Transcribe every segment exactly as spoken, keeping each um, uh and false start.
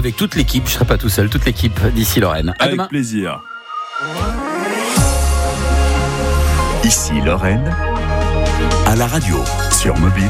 avec toute l'équipe. Je ne serai pas tout seul, toute l'équipe d'Ici Lorraine. À avec demain. plaisir. Ici Lorraine, à la radio, sur mobile,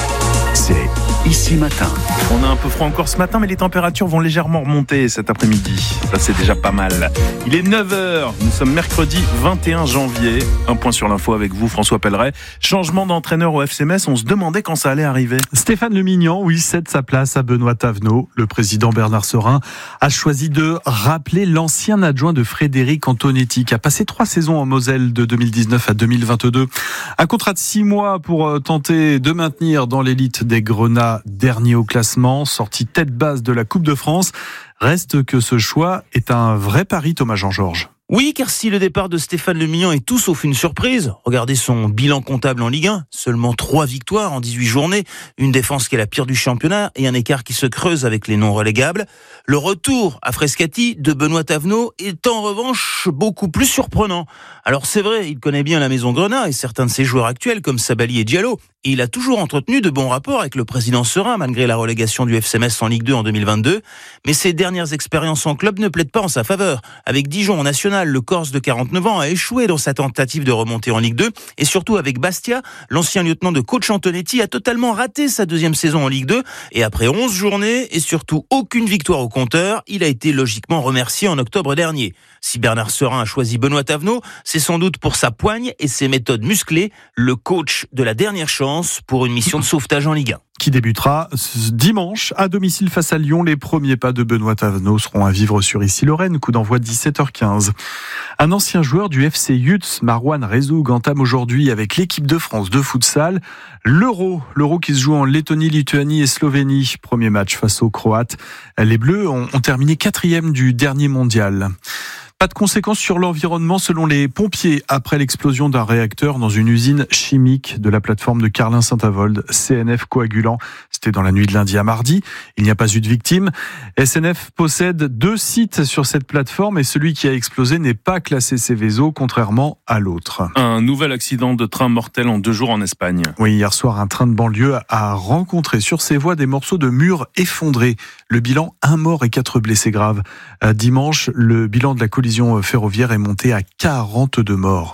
c'est Ici Matin. On a un peu froid encore ce matin, mais les températures vont légèrement remonter cet après-midi. Ça, c'est déjà pas mal. Il est neuf heures, nous sommes mercredi vingt et un janvier. Un point sur l'info avec vous, François Pelleret. Changement d'entraîneur au F C Metz, on se demandait quand ça allait arriver. Stéphane Le Mignan, oui, cède sa place à Benoît Thavenot. Le président Bernard Serin a choisi de rappeler l'ancien adjoint de Frédéric Antonetti, qui a passé trois saisons en Moselle de deux mille dix-neuf à deux mille vingt-deux. Un contrat de six mois pour tenter de maintenir dans l'élite des Grenats, dernier au classement, sorti tête basse de la Coupe de France. Reste que ce choix est un vrai pari, Thomas Jean-Georges. Oui, car si le départ de Stéphane Le Mignan est tout sauf une surprise, regardez son bilan comptable en Ligue un, seulement trois victoires en dix-huit journées, une défense qui est la pire du championnat et un écart qui se creuse avec les non relégables. Le retour à Frascati de Benoît Thavenot est en revanche beaucoup plus surprenant. Alors c'est vrai, il connaît bien la maison Grenat et certains de ses joueurs actuels comme Sabali et Diallo, et il a toujours entretenu de bons rapports avec le président Serin malgré la relégation du F C Metz en Ligue deux en deux mille vingt-deux, mais ses dernières expériences en club ne plaident pas en sa faveur. Avec Dijon en national, le Corse de quarante-neuf ans a échoué dans sa tentative de remonter en Ligue deux, et surtout avec Bastia, l'ancien lieutenant de coach Antonetti a totalement raté sa deuxième saison en Ligue deux, et après onze journées et surtout aucune victoire au compteur, il a été logiquement remercié en octobre dernier. Si Bernard Serin a choisi Benoît Thavenot, c'est sans doute pour sa poigne et ses méthodes musclées, le coach de la dernière chance pour une mission de sauvetage en Ligue un. Qui débutera dimanche à domicile face à Lyon. Les premiers pas de Benoît Thavenot seront à vivre sur Ici Lorraine, coup d'envoi dix-sept heures quinze. Un ancien joueur du F C Yutz, Marwan Rezoug, entame aujourd'hui avec l'équipe de France de futsal l'Euro. L'Euro qui se joue en Lettonie, Lituanie et Slovénie. Premier match face aux Croates. Les Bleus ont, ont terminé quatrième du dernier mondial. Pas de conséquences sur l'environnement selon les pompiers après l'explosion d'un réacteur dans une usine chimique de la plateforme de Carlin-Saint-Avold, C N F Coagulant. C'était dans la nuit de lundi à mardi. Il n'y a pas eu de victimes. S N F possède deux sites sur cette plateforme et celui qui a explosé n'est pas classé Seveso, contrairement à l'autre. Un nouvel accident de train mortel en deux jours en Espagne. Oui, hier soir, un train de banlieue a rencontré sur ses voies des morceaux de murs effondrés. Le bilan, un mort et quatre blessés graves. Dimanche, le bilan de la collision ferroviaire est monté à quarante-deux morts.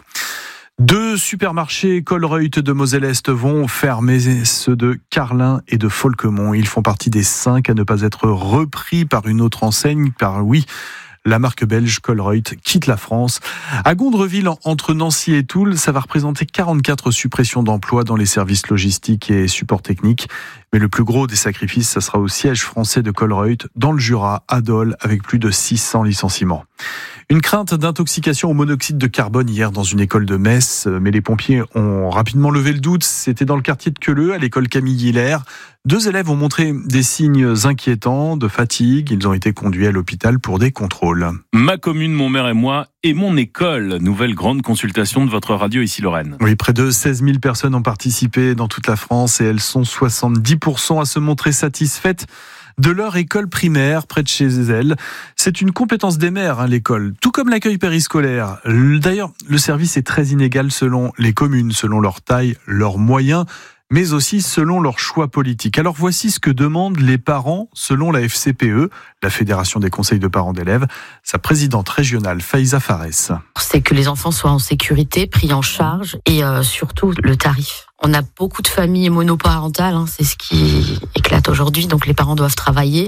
Deux supermarchés Colruyt de Moselle-Est vont fermer, ceux de Carlin et de Folquemont. Ils font partie des cinq à ne pas être repris par une autre enseigne, car oui, la marque belge Colruyt quitte la France. À Gondreville, entre Nancy et Toul, ça va représenter quarante-quatre suppressions d'emplois dans les services logistiques et supports techniques. Mais le plus gros des sacrifices, ça sera au siège français de Colruyt, dans le Jura, à Dole, avec plus de six cents licenciements. Une crainte d'intoxication au monoxyde de carbone hier dans une école de Metz, mais les pompiers ont rapidement levé le doute. C'était dans le quartier de Queuleux, à l'école Camille Hiller. Deux élèves ont montré des signes inquiétants de fatigue. Ils ont été conduits à l'hôpital pour des contrôles. Ma commune, mon maire et moi et mon école. Nouvelle grande consultation de votre radio Ici Lorraine. Oui, près de seize mille personnes ont participé dans toute la France et elles sont soixante-dix pour cent à se montrer satisfaites de leur école primaire près de chez elles. C'est une compétence des maires, hein, l'école, tout comme l'accueil périscolaire. D'ailleurs, le service est très inégal selon les communes, selon leur taille, leurs moyens, mais aussi selon leurs choix politiques. Alors voici ce que demandent les parents selon la F C P E, la Fédération des conseils de parents d'élèves. Sa présidente régionale, Faiza Fares. C'est que les enfants soient en sécurité, pris en charge et euh, surtout le tarif. On a beaucoup de familles monoparentales, hein, c'est ce qui éclate aujourd'hui, donc les parents doivent travailler.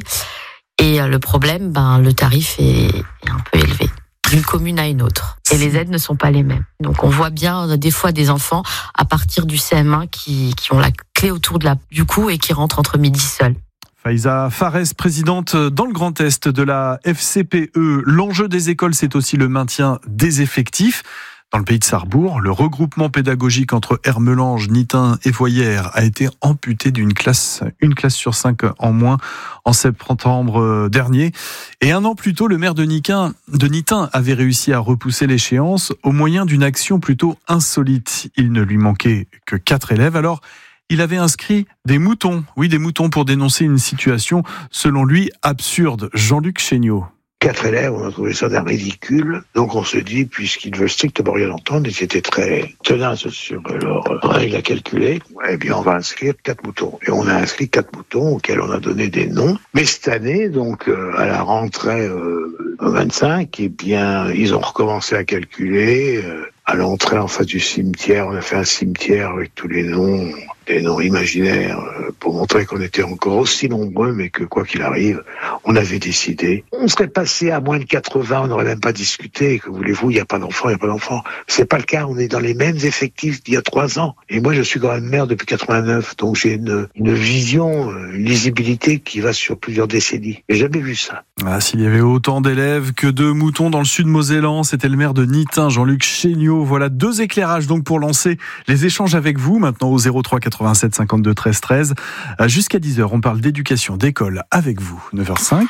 Et euh, le problème, ben, le tarif est, est un peu élevé d'une commune à une autre. Et les aides ne sont pas les mêmes. Donc on voit bien des fois des enfants à partir du C M un qui, qui ont la clé autour de la, du cou et qui rentrent entre midi seuls. Faiza Fares, présidente dans le Grand Est de la F C P E. L'enjeu des écoles, c'est aussi le maintien des effectifs. Dans le pays de Sarrebourg, le regroupement pédagogique entre Hermelange, Nitin et Voyères a été amputé d'une classe, une classe sur cinq en moins en septembre dernier. Et un an plus tôt, le maire de Nitin, de Nitin avait réussi à repousser l'échéance au moyen d'une action plutôt insolite. Il ne lui manquait que quatre élèves. Alors, il avait inscrit des moutons, oui, des moutons pour dénoncer une situation, selon lui, absurde. Jean-Luc Chéniaud. quatre élèves, on a trouvé ça d'un ridicule. Donc on se dit, puisqu'ils ne veulent strictement rien entendre, ils étaient très tenaces sur leurs règles à calculer, eh bien on va inscrire quatre moutons. Et on a inscrit quatre moutons auxquels on a donné des noms. Mais cette année, donc euh, à la rentrée euh, vingt-cinq, eh bien ils ont recommencé à calculer. Euh, à l'entrée en face du cimetière, on a fait un cimetière avec tous les noms, des noms imaginaires, euh, pour montrer qu'on était encore aussi nombreux, mais que quoi qu'il arrive, on avait décidé. On serait passé à moins de quatre-vingts, on n'aurait même pas discuté. Que voulez-vous, il n'y a pas d'enfants, il n'y a pas d'enfants. C'est pas le cas, on est dans les mêmes effectifs d'il y a trois ans. Et moi, je suis quand même maire depuis quatre-vingt-neuf, donc j'ai une, une vision, une lisibilité qui va sur plusieurs décennies. J'ai jamais vu ça. Ah, s'il y avait autant d'élèves que de moutons dans le sud Mosellan, c'était le maire de Nitin, Jean-Luc Chéniaud. Voilà deux éclairages donc pour lancer les échanges avec vous, maintenant au zéro trois quatre-vingt-sept cinquante-deux treize treize. Jusqu'à dix heures, on parle d'éducation, d'école avec vous. neuf heures cinq.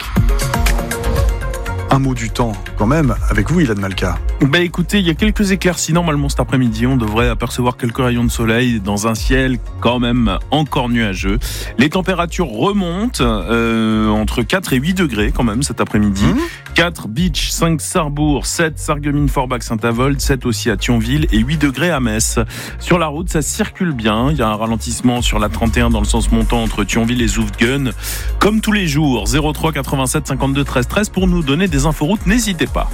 Un mot du temps, quand même, avec vous, Ilan Malka. Bah écoutez, il y a quelques éclaircies. Normalement, cet après-midi, on devrait apercevoir quelques rayons de soleil dans un ciel quand même encore nuageux. Les températures remontent euh, entre quatre et huit degrés quand même cet après-midi. Mmh. quatre Beach, cinq Sarrebourg, sept Sarreguemines-Forbach, Saint-Avold, sept aussi à Thionville et huit degrés à Metz. Sur la route, ça circule bien. Il y a un ralentissement sur la trente et un dans le sens montant entre Thionville et Zoufguen. Comme tous les jours, zéro trois quatre-vingt-sept cinquante-deux treize treize pour nous donner des inforoutes, n'hésitez pas.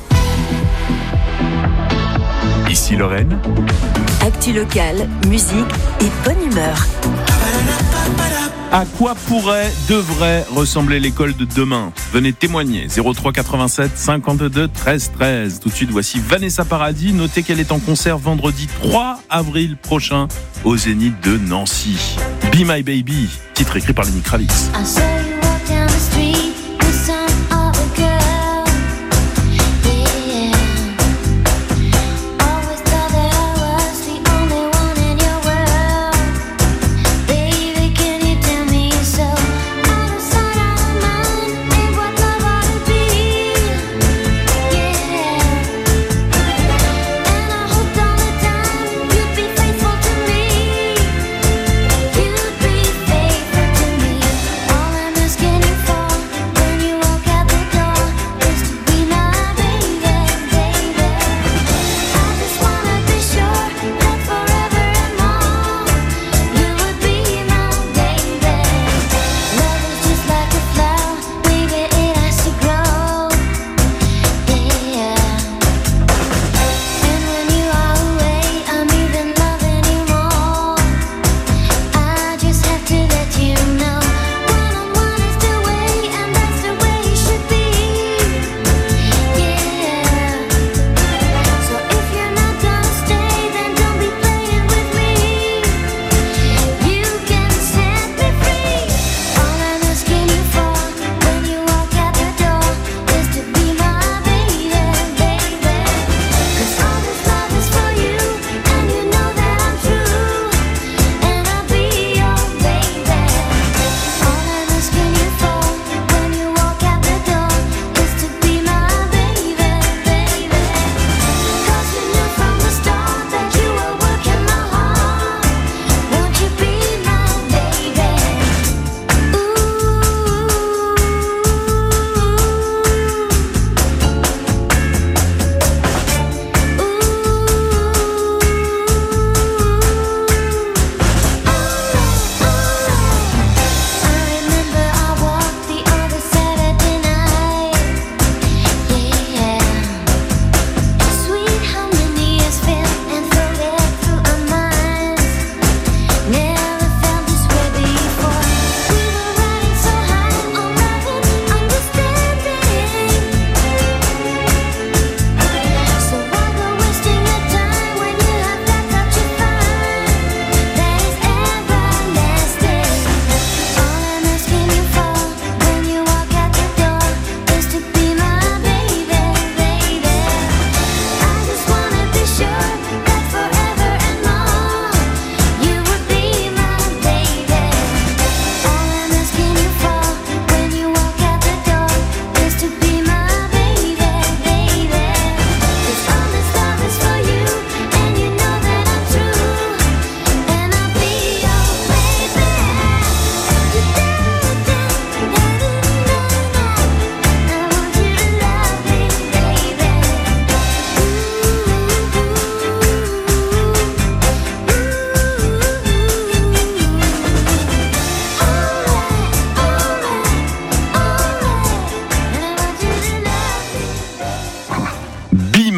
Ici Lorraine. Actu locale, musique et bonne humeur. À quoi pourrait, devrait ressembler l'école de demain ? Venez témoigner. zéro trois quatre-vingt-sept cinquante-deux treize treize. Tout de suite, voici Vanessa Paradis. Notez qu'elle est en concert vendredi trois avril prochain au Zénith de Nancy. Be My Baby, titre écrit par Lenny Kravitz.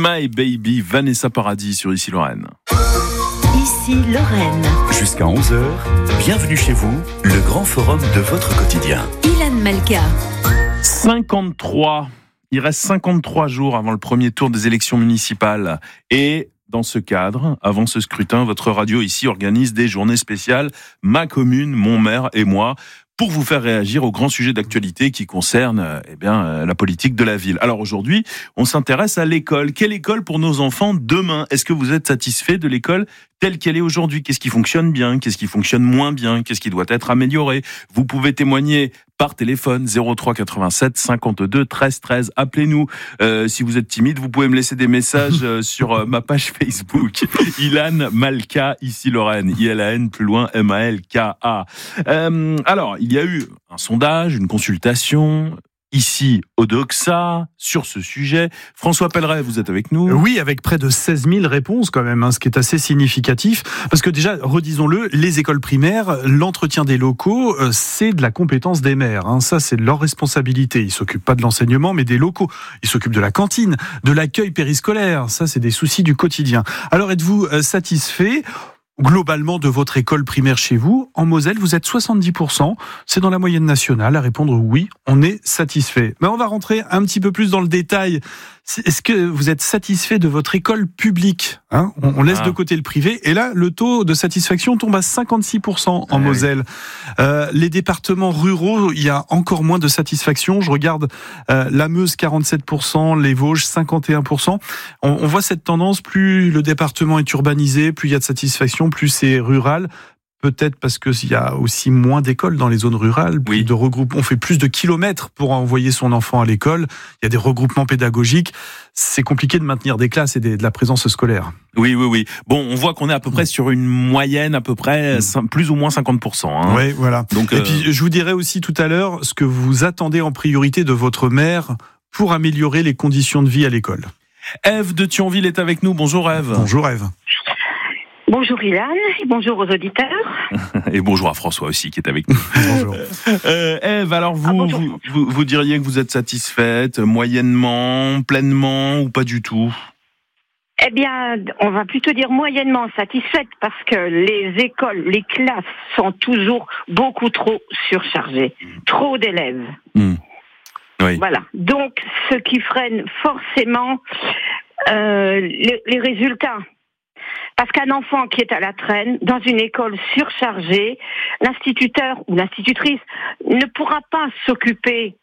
My Baby, Vanessa Paradis sur Ici Lorraine. Ici Lorraine. Jusqu'à onze heures, bienvenue chez vous, le grand forum de votre quotidien. Ilan Malka. cinquante-trois. Il reste cinquante-trois jours avant le premier tour des élections municipales. Et dans ce cadre, avant ce scrutin, votre radio ici organise des journées spéciales Ma commune, mon maire et moi, pour vous faire réagir aux grands sujets d'actualité qui concernent eh bien, la politique de la ville. Alors aujourd'hui, on s'intéresse à l'école. Quelle école pour nos enfants demain ? Est-ce que vous êtes satisfait de l'école telle qu'elle est aujourd'hui ? Qu'est-ce qui fonctionne bien ? Qu'est-ce qui fonctionne moins bien ? Qu'est-ce qui doit être amélioré ? Vous pouvez témoigner par téléphone zéro trois quatre-vingt-sept cinquante-deux treize treize. Appelez-nous. Euh, si vous êtes timide, vous pouvez me laisser des messages euh, sur euh, ma page Facebook. Ilan Malka, ici Lorraine. I L A N, plus loin, M A L K A. Euh, alors, il y a eu un sondage, une consultation ici au Doxa sur ce sujet. François Pelleret, vous êtes avec nous ? Oui, avec près de seize mille réponses quand même, hein, ce qui est assez significatif. Parce que déjà, redisons-le, les écoles primaires, l'entretien des locaux, euh, c'est de la compétence des maires. Hein. Ça, c'est de leur responsabilité. Ils ne s'occupent pas de l'enseignement, mais des locaux. Ils s'occupent de la cantine, de l'accueil périscolaire. Ça, c'est des soucis du quotidien. Alors, êtes-vous euh, satisfait ? Globalement de votre école primaire chez vous, en Moselle, vous êtes soixante-dix pour cent. C'est dans la moyenne nationale à répondre oui, on est satisfait. Mais on va rentrer un petit peu plus dans le détail. Est-ce que vous êtes satisfait de votre école publique, hein ? on, on laisse ah. de côté le privé. Et là, le taux de satisfaction tombe à cinquante-six pour cent en ah, Moselle. Oui. Euh, les départements ruraux, il y a encore moins de satisfaction. Je regarde euh, la Meuse, quarante-sept pour cent, les Vosges, cinquante et un pour cent. On, on voit cette tendance, plus le département est urbanisé, plus il y a de satisfaction, plus c'est rural. Peut-être parce qu'il y a aussi moins d'écoles dans les zones rurales, plus oui. de regroupements. On fait plus de kilomètres pour envoyer son enfant à l'école. Il y a des regroupements pédagogiques. C'est compliqué de maintenir des classes et des, de la présence scolaire. Oui, oui, oui. Bon, on voit qu'on est à peu près sur une moyenne, à peu près mmh. plus ou moins cinquante pour cent. Hein. Oui, voilà. Donc, et euh... puis, je vous dirai aussi tout à l'heure ce que vous attendez en priorité de votre maire pour améliorer les conditions de vie à l'école. Ève de Thionville est avec nous. Bonjour Ève. Bonjour Ève. Bonjour Ilan, et bonjour aux auditeurs. Et bonjour à François aussi qui est avec nous. Bonjour. Euh, Ève, alors vous, ah, vous, vous, vous diriez que vous êtes satisfaite, moyennement, pleinement ou pas du tout ? Eh bien, on va plutôt dire moyennement satisfaite parce que les écoles, les classes sont toujours beaucoup trop surchargées. Trop d'élèves. Mmh. Oui. Voilà. Donc, ce qui freine forcément euh, les, les résultats. Parce qu'un enfant qui est à la traîne, dans une école surchargée, l'instituteur ou l'institutrice ne pourra pas s'occuper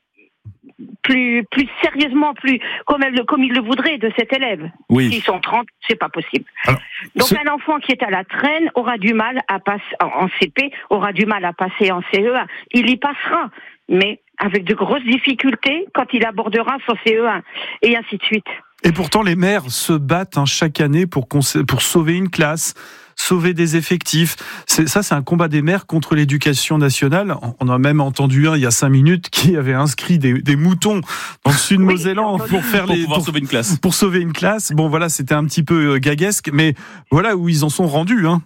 plus plus sérieusement, plus comme, elle, comme il le voudrait de cet élève. Oui. S'ils sont trente, c'est pas possible. Alors, Donc ce... un enfant qui est à la traîne aura du mal à passer en C P, aura du mal à passer en C E un. Il y passera, mais avec de grosses difficultés quand il abordera son C E un, et ainsi de suite. Et pourtant, les maires se battent hein, chaque année pour, pour sauver une classe, sauver des effectifs. C'est, ça, c'est un combat des maires contre l'éducation nationale. On a même entendu un il y a cinq minutes qui avait inscrit des, des moutons dans le sud oui, mosellan pour faire pour les pour sauver une classe. Pour sauver une classe. Bon, voilà, c'était un petit peu gaguesque, mais voilà où ils en sont rendus. Hein.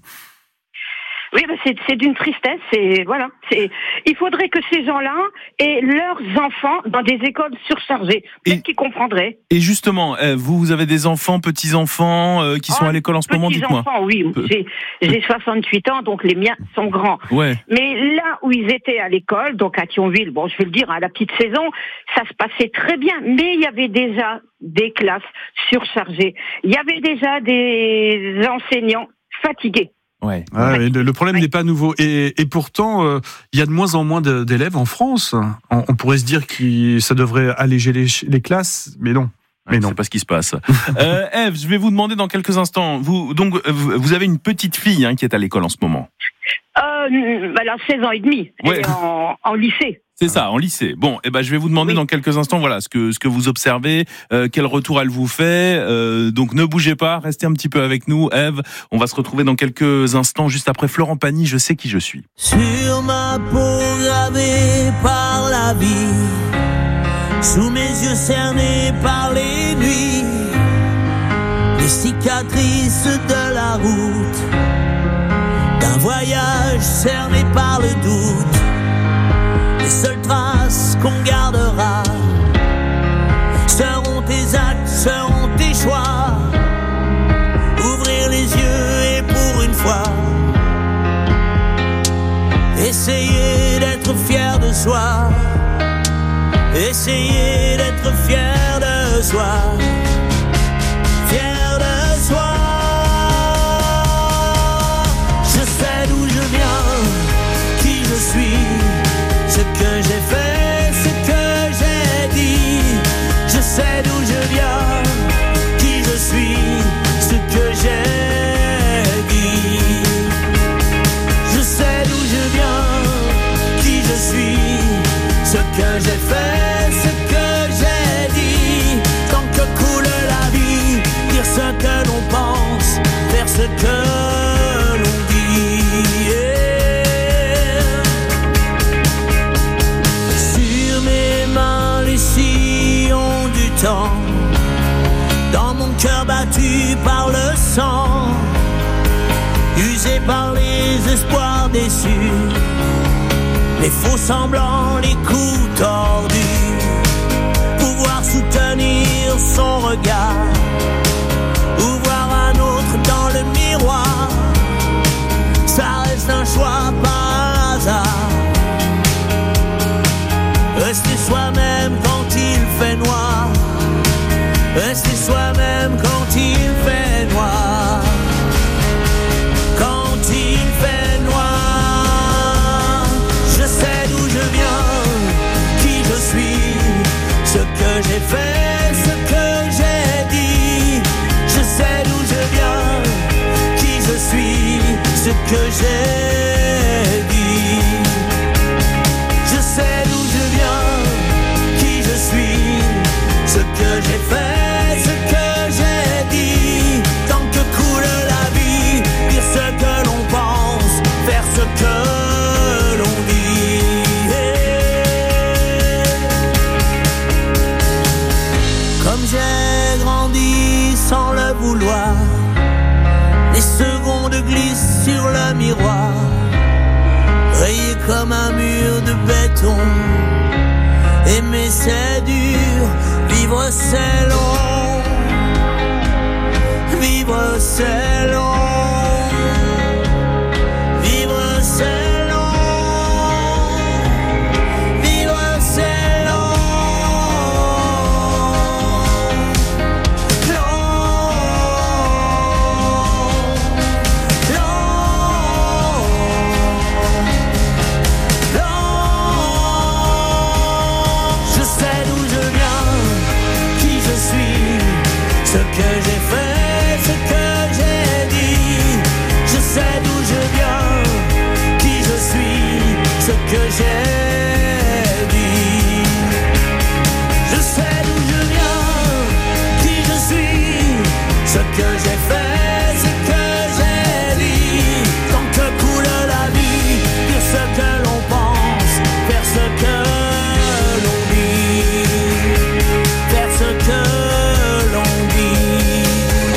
Oui, ben c'est, c'est d'une tristesse. C'est voilà. C'est, il faudrait que ces gens-là aient leurs enfants dans des écoles surchargées. Peut-être et, qu'ils comprendraient. Et justement, vous, vous avez des enfants, petits enfants euh, qui oh, sont à l'école en ce moment. Dites-moi. Petits enfants, oui. J'ai, j'ai soixante-huit ans, donc les miens sont grands. Ouais. Mais là où ils étaient à l'école, donc à Thionville, bon, je vais le dire, à la petite saison, ça se passait très bien. Mais il y avait déjà des classes surchargées. Il y avait déjà des enseignants fatigués. Ouais. Ah, le, le problème ouais. n'est pas nouveau. Et, et pourtant, il euh, y a de moins en moins de, d'élèves en France. On, on pourrait se dire que ça devrait alléger les, les classes, mais non. Mais non, c'est pas ce qui se passe. euh, Ève, je vais vous demander dans quelques instants. Vous, donc, vous avez une petite fille hein, qui est à l'école en ce moment. Euh, elle a seize ans et demi. Elle ouais. est en, en lycée. C'est ça, en lycée. Bon, eh ben, je vais vous demander oui. dans quelques instants, voilà, ce que ce que vous observez, euh, quel retour elle vous fait. Euh, donc, ne bougez pas, restez un petit peu avec nous, Ève. On va se retrouver dans quelques instants, juste après Florent Pagny. Je sais qui je suis. Sur ma peau gravée par la vie, sous mes yeux cernés par les nuits, les cicatrices de la route, d'un voyage cerné par le doute. Les seules traces qu'on gardera seront tes actes, seront tes choix. d'être fier de soi. Essayer d'être fier de soi. Fier de soi. Je sais d'où je viens, qui je suis, ce que j'ai fait, ce que j'ai dit. Je sais d'où je viens, qui je suis, ce que j'ai dit. Je sais d'où je viens, qui je suis, ce que j'ai fait, ce que j'ai dit. Tant que coule la vie, dire ce que l'on pense, faire ce que l'on dit. Yeah. Sur mes mains les sillons du temps, dans mon cœur battu par le sang, usé par les espoirs déçus, les faux semblants, les coups tordus. Pouvoir soutenir son regard, ou voir un autre dans le miroir, ça reste un choix par hasard. Rester soi-même quand il fait noir, rester soi-même quand il fait noir. Quand il fait noir, je sais d'où je viens, qui je suis, ce que j'ai fait, ce que j'ai dit. Je sais d'où je viens, qui je suis, ce que j'ai dit. Je sais d'où je viens, qui je suis, ce que j'ai fait, ce que j'ai dit. Tant que coule la vie, dire ce que l'on pense, faire ce que l'on dit. Comme j'ai grandi sans le vouloir, les secondes glissent sur le miroir, rayé comme un mur de béton. Aimer c'est dur, vivre c'est long, vivre c'est long, vivre c'est long, vivre c'est long, long, long, long. Je sais d'où je viens, qui je suis, ce que j'ai fait, ce que j'ai dit. Je sais d'où je viens, qui je suis, ce que j'ai dit. Je sais d'où je viens, qui je suis, ce que j'ai fait, ce que j'ai dit. Tant que coule la vie, dire ce que l'on pense, faire ce que l'on dit, faire ce que l'on dit.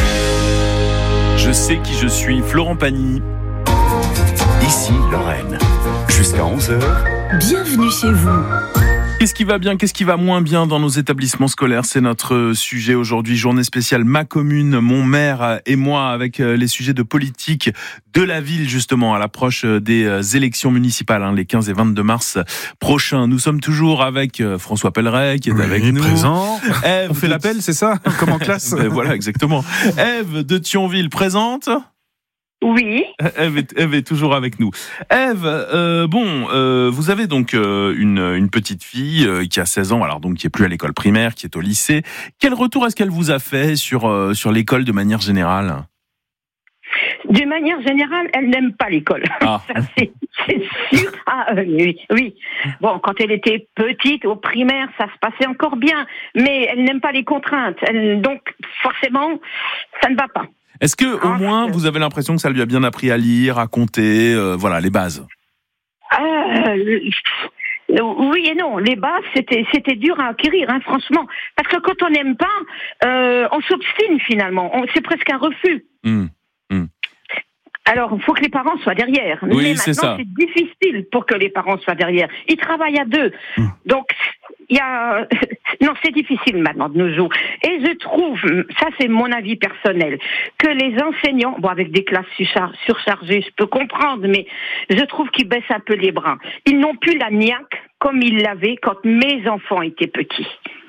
Je sais qui je suis, Florent Pagny. Ici Lorraine. Jusqu'à onze heures. Bienvenue chez vous. Qu'est-ce qui va bien, qu'est-ce qui va moins bien dans nos établissements scolaires? C'est notre sujet aujourd'hui, journée spéciale Ma commune, mon maire et moi, avec les sujets de politique de la ville, justement, à l'approche des élections municipales, hein, les quinze et vingt-deux mars prochains. Nous sommes toujours avec François Pelleret, qui est oui, avec nous. Présent. Ève On fait de... l'appel, c'est ça? Comme en classe. Ben voilà, exactement. Ève de Thionville, présente. Oui. Ève est, Ève est toujours avec nous. Ève, euh, bon, euh, vous avez donc euh, une, une petite fille euh, qui a seize ans, alors donc qui est plus à l'école primaire, qui est au lycée. Quel retour est-ce qu'elle vous a fait sur euh, sur l'école de manière générale? De manière générale, elle n'aime pas l'école. Ah. Ça, c'est, c'est sûr. Ah euh, oui, oui. Bon, quand elle était petite, au primaire, ça se passait encore bien, mais elle n'aime pas les contraintes. Elle, donc, forcément, ça ne va pas. Est-ce que au Ah, moins c'est... vous avez l'impression que ça lui a bien appris à lire, à compter, euh, voilà les bases? euh, Oui et non. Les bases, c'était c'était dur à acquérir, hein, franchement. Parce que quand on n'aime pas, euh, on s'obstine finalement. On, c'est presque un refus. Mmh. Mmh. Alors, il faut que les parents soient derrière. Oui, mais c'est maintenant, ça. c'est difficile pour que les parents soient derrière. Ils travaillent à deux. Mmh. Donc, il y a... Non, c'est difficile maintenant de nos jours. Et je trouve, ça c'est mon avis personnel, que les enseignants, bon avec des classes surchargées, je peux comprendre, mais je trouve qu'ils baissent un peu les bras. Ils n'ont plus la niaque comme ils l'avaient quand mes enfants étaient petits.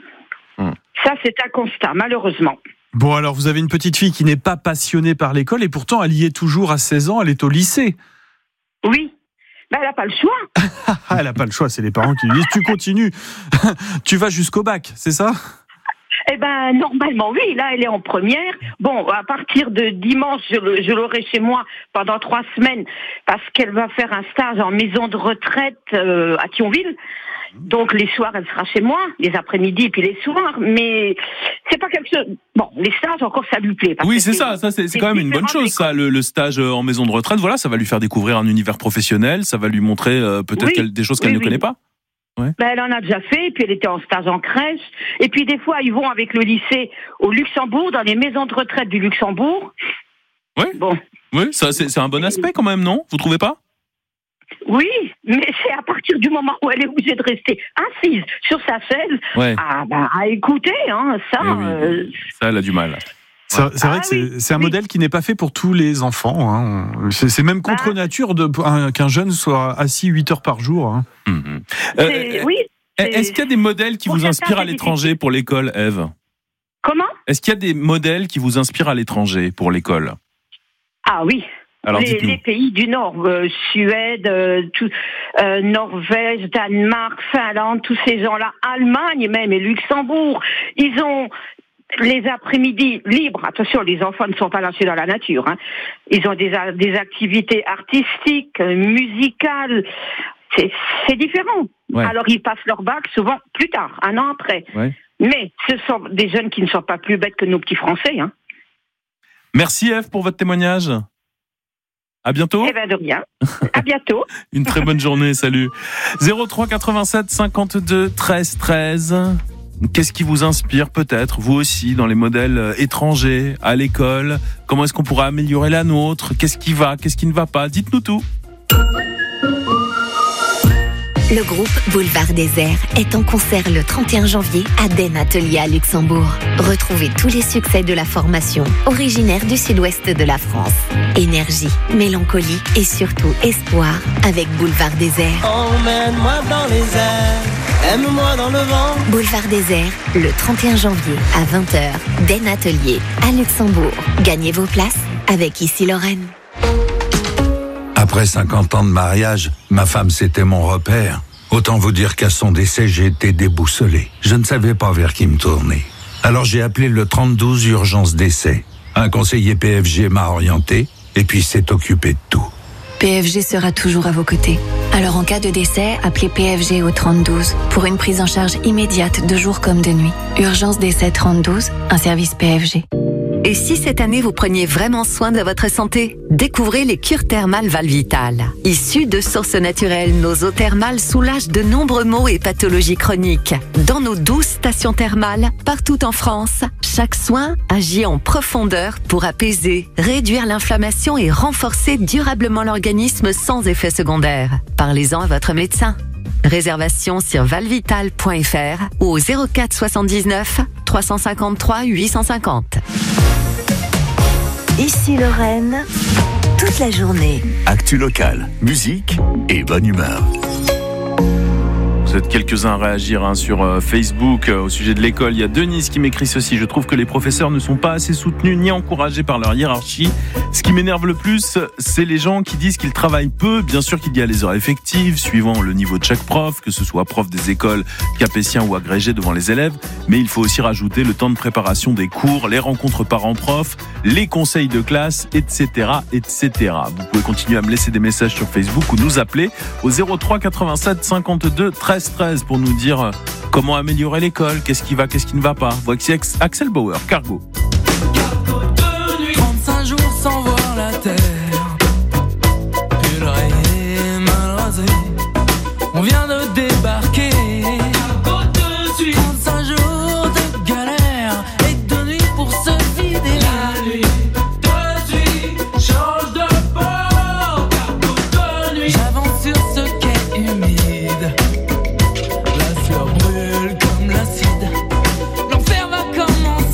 Hum. Ça c'est un constat, malheureusement. Bon, alors vous avez une petite fille qui n'est pas passionnée par l'école et pourtant elle y est toujours à seize ans, elle est au lycée. Oui, ben, elle n'a pas le choix. Elle n'a pas le choix, c'est les parents qui lui disent tu continues, tu vas jusqu'au bac, c'est ça ? Eh ben normalement oui, là elle est en première. Bon, à partir de dimanche, je, le, je l'aurai chez moi pendant trois semaines parce qu'elle va faire un stage en maison de retraite euh, à Thionville. Donc les soirs, elle sera chez moi, les après-midi et puis les soirs. Mais c'est pas quelque chose. Bon, les stages encore, ça lui plaît. Parce oui, que c'est, c'est ça. Ça, c'est, c'est quand même une bonne chose, ça. Le, le stage en maison de retraite, voilà, ça va lui faire découvrir un univers professionnel. Ça va lui montrer euh, peut-être oui, qu'elle, des choses qu'elle oui, ne oui. connaît pas. Ouais. Ben, elle en a déjà fait, et puis elle était en stage en crèche. Et puis des fois, ils vont avec le lycée au Luxembourg, dans les maisons de retraite du Luxembourg. Oui. Bon. Oui, ça, c'est, c'est un bon aspect quand même, non ? Vous trouvez pas ? Oui, mais c'est à partir du moment où elle est obligée de rester assise sur sa chaise, ouais. à, bah, à écouter, hein, ça. Oui, euh... Ça, elle a du mal. C'est, c'est vrai ah, que c'est, oui, c'est un oui. modèle qui n'est pas fait pour tous les enfants. Hein. C'est, c'est même contre ah. nature de, un, qu'un jeune soit assis huit heures par jour. Hein. Mmh. Euh, oui, est-ce qu'il y a des modèles qui vous inspirent à l'étranger pour l'école, Ève ? Comment ? Est-ce qu'il y a des modèles qui vous inspirent à l'étranger pour l'école ? Ah oui. Alors, les, les pays du Nord, euh, Suède, euh, tout, euh, Norvège, Danemark, Finlande, tous ces gens-là, Allemagne même et Luxembourg, ils ont les après-midi libres. Attention, les enfants ne sont pas lâchés dans la nature. Hein. Ils ont des, des activités artistiques, musicales. C'est, c'est différent. Ouais. Alors, ils passent leur bac souvent plus tard, un an après. Ouais. Mais ce sont des jeunes qui ne sont pas plus bêtes que nos petits Français. Hein. Merci, Ève, pour votre témoignage. À bientôt. Eh ben de rien. À bientôt. Une très bonne journée, salut. zéro trois quatre-vingt-sept cinquante-deux treize treize. Qu'est-ce qui vous inspire peut-être, vous aussi, dans les modèles étrangers, à l'école ? Comment est-ce qu'on pourrait améliorer la nôtre ? Qu'est-ce qui va ? Qu'est-ce qui ne va pas ? Dites-nous tout. Le groupe Boulevard Désert est en concert le trente et un janvier à Den Atelier à Luxembourg. Retrouvez tous les succès de la formation, originaire du sud-ouest de la France. Énergie, mélancolie et surtout espoir avec Boulevard Désert. Emmène-moi dans les airs, aime-moi dans le vent. Boulevard Désert, le trente et un janvier à vingt heures, Den Atelier à Luxembourg. Gagnez vos places avec Ici Lorraine. Après cinquante ans de mariage, ma femme c'était mon repère. Autant vous dire qu'à son décès, j'ai été déboussolé. Je ne savais pas vers qui me tourner. Alors j'ai appelé le trente douze urgence décès. Un conseiller P F G m'a orienté et puis s'est occupé de tout. P F G sera toujours à vos côtés. Alors en cas de décès, appelez P F G au trente douze pour une prise en charge immédiate de jour comme de nuit. Urgence décès trente douze, un service P F G. Et si cette année vous preniez vraiment soin de votre santé ? Découvrez les cures thermales Valvital. Issues de sources naturelles, nos eaux thermales soulagent de nombreux maux et pathologies chroniques. Dans nos douze stations thermales, partout en France, chaque soin agit en profondeur pour apaiser, réduire l'inflammation et renforcer durablement l'organisme sans effet secondaire. Parlez-en à votre médecin. Réservation sur valvital point f r ou au zéro quatre soixante-dix-neuf trois cent cinquante-trois huit cent cinquante. Ici Lorraine, toute la journée. Actu locale, musique et bonne humeur. Vous êtes quelques-uns à réagir hein, sur euh, Facebook euh, au sujet de l'école. Il y a Denise qui m'écrit ceci. Je trouve que les professeurs ne sont pas assez soutenus ni encouragés par leur hiérarchie. Ce qui m'énerve le plus, c'est les gens qui disent qu'ils travaillent peu. Bien sûr qu'il y a les heures effectives, suivant le niveau de chaque prof, que ce soit prof des écoles, capétiens ou agrégés devant les élèves. Mais il faut aussi rajouter le temps de préparation des cours, les rencontres parents-profs, les conseils de classe, et cetera, et cetera. Vous pouvez continuer à me laisser des messages sur Facebook ou nous appeler au zéro trois quatre-vingt-sept cinquante-deux treize treize pour nous dire comment améliorer l'école, qu'est-ce qui va, qu'est-ce qui ne va pas. Voici Axel Bauer, Cargo. trente-cinq jours sans voir la terre, puis le rayon mal rasé, on vient de débarquer. trente-cinq jours de galère et de nuit pour se vider la nuit. De nuit, change de port, cargo de nuit. J'avance sur ce quai humide, la sueur brûle comme l'acide. L'enfer va commencer.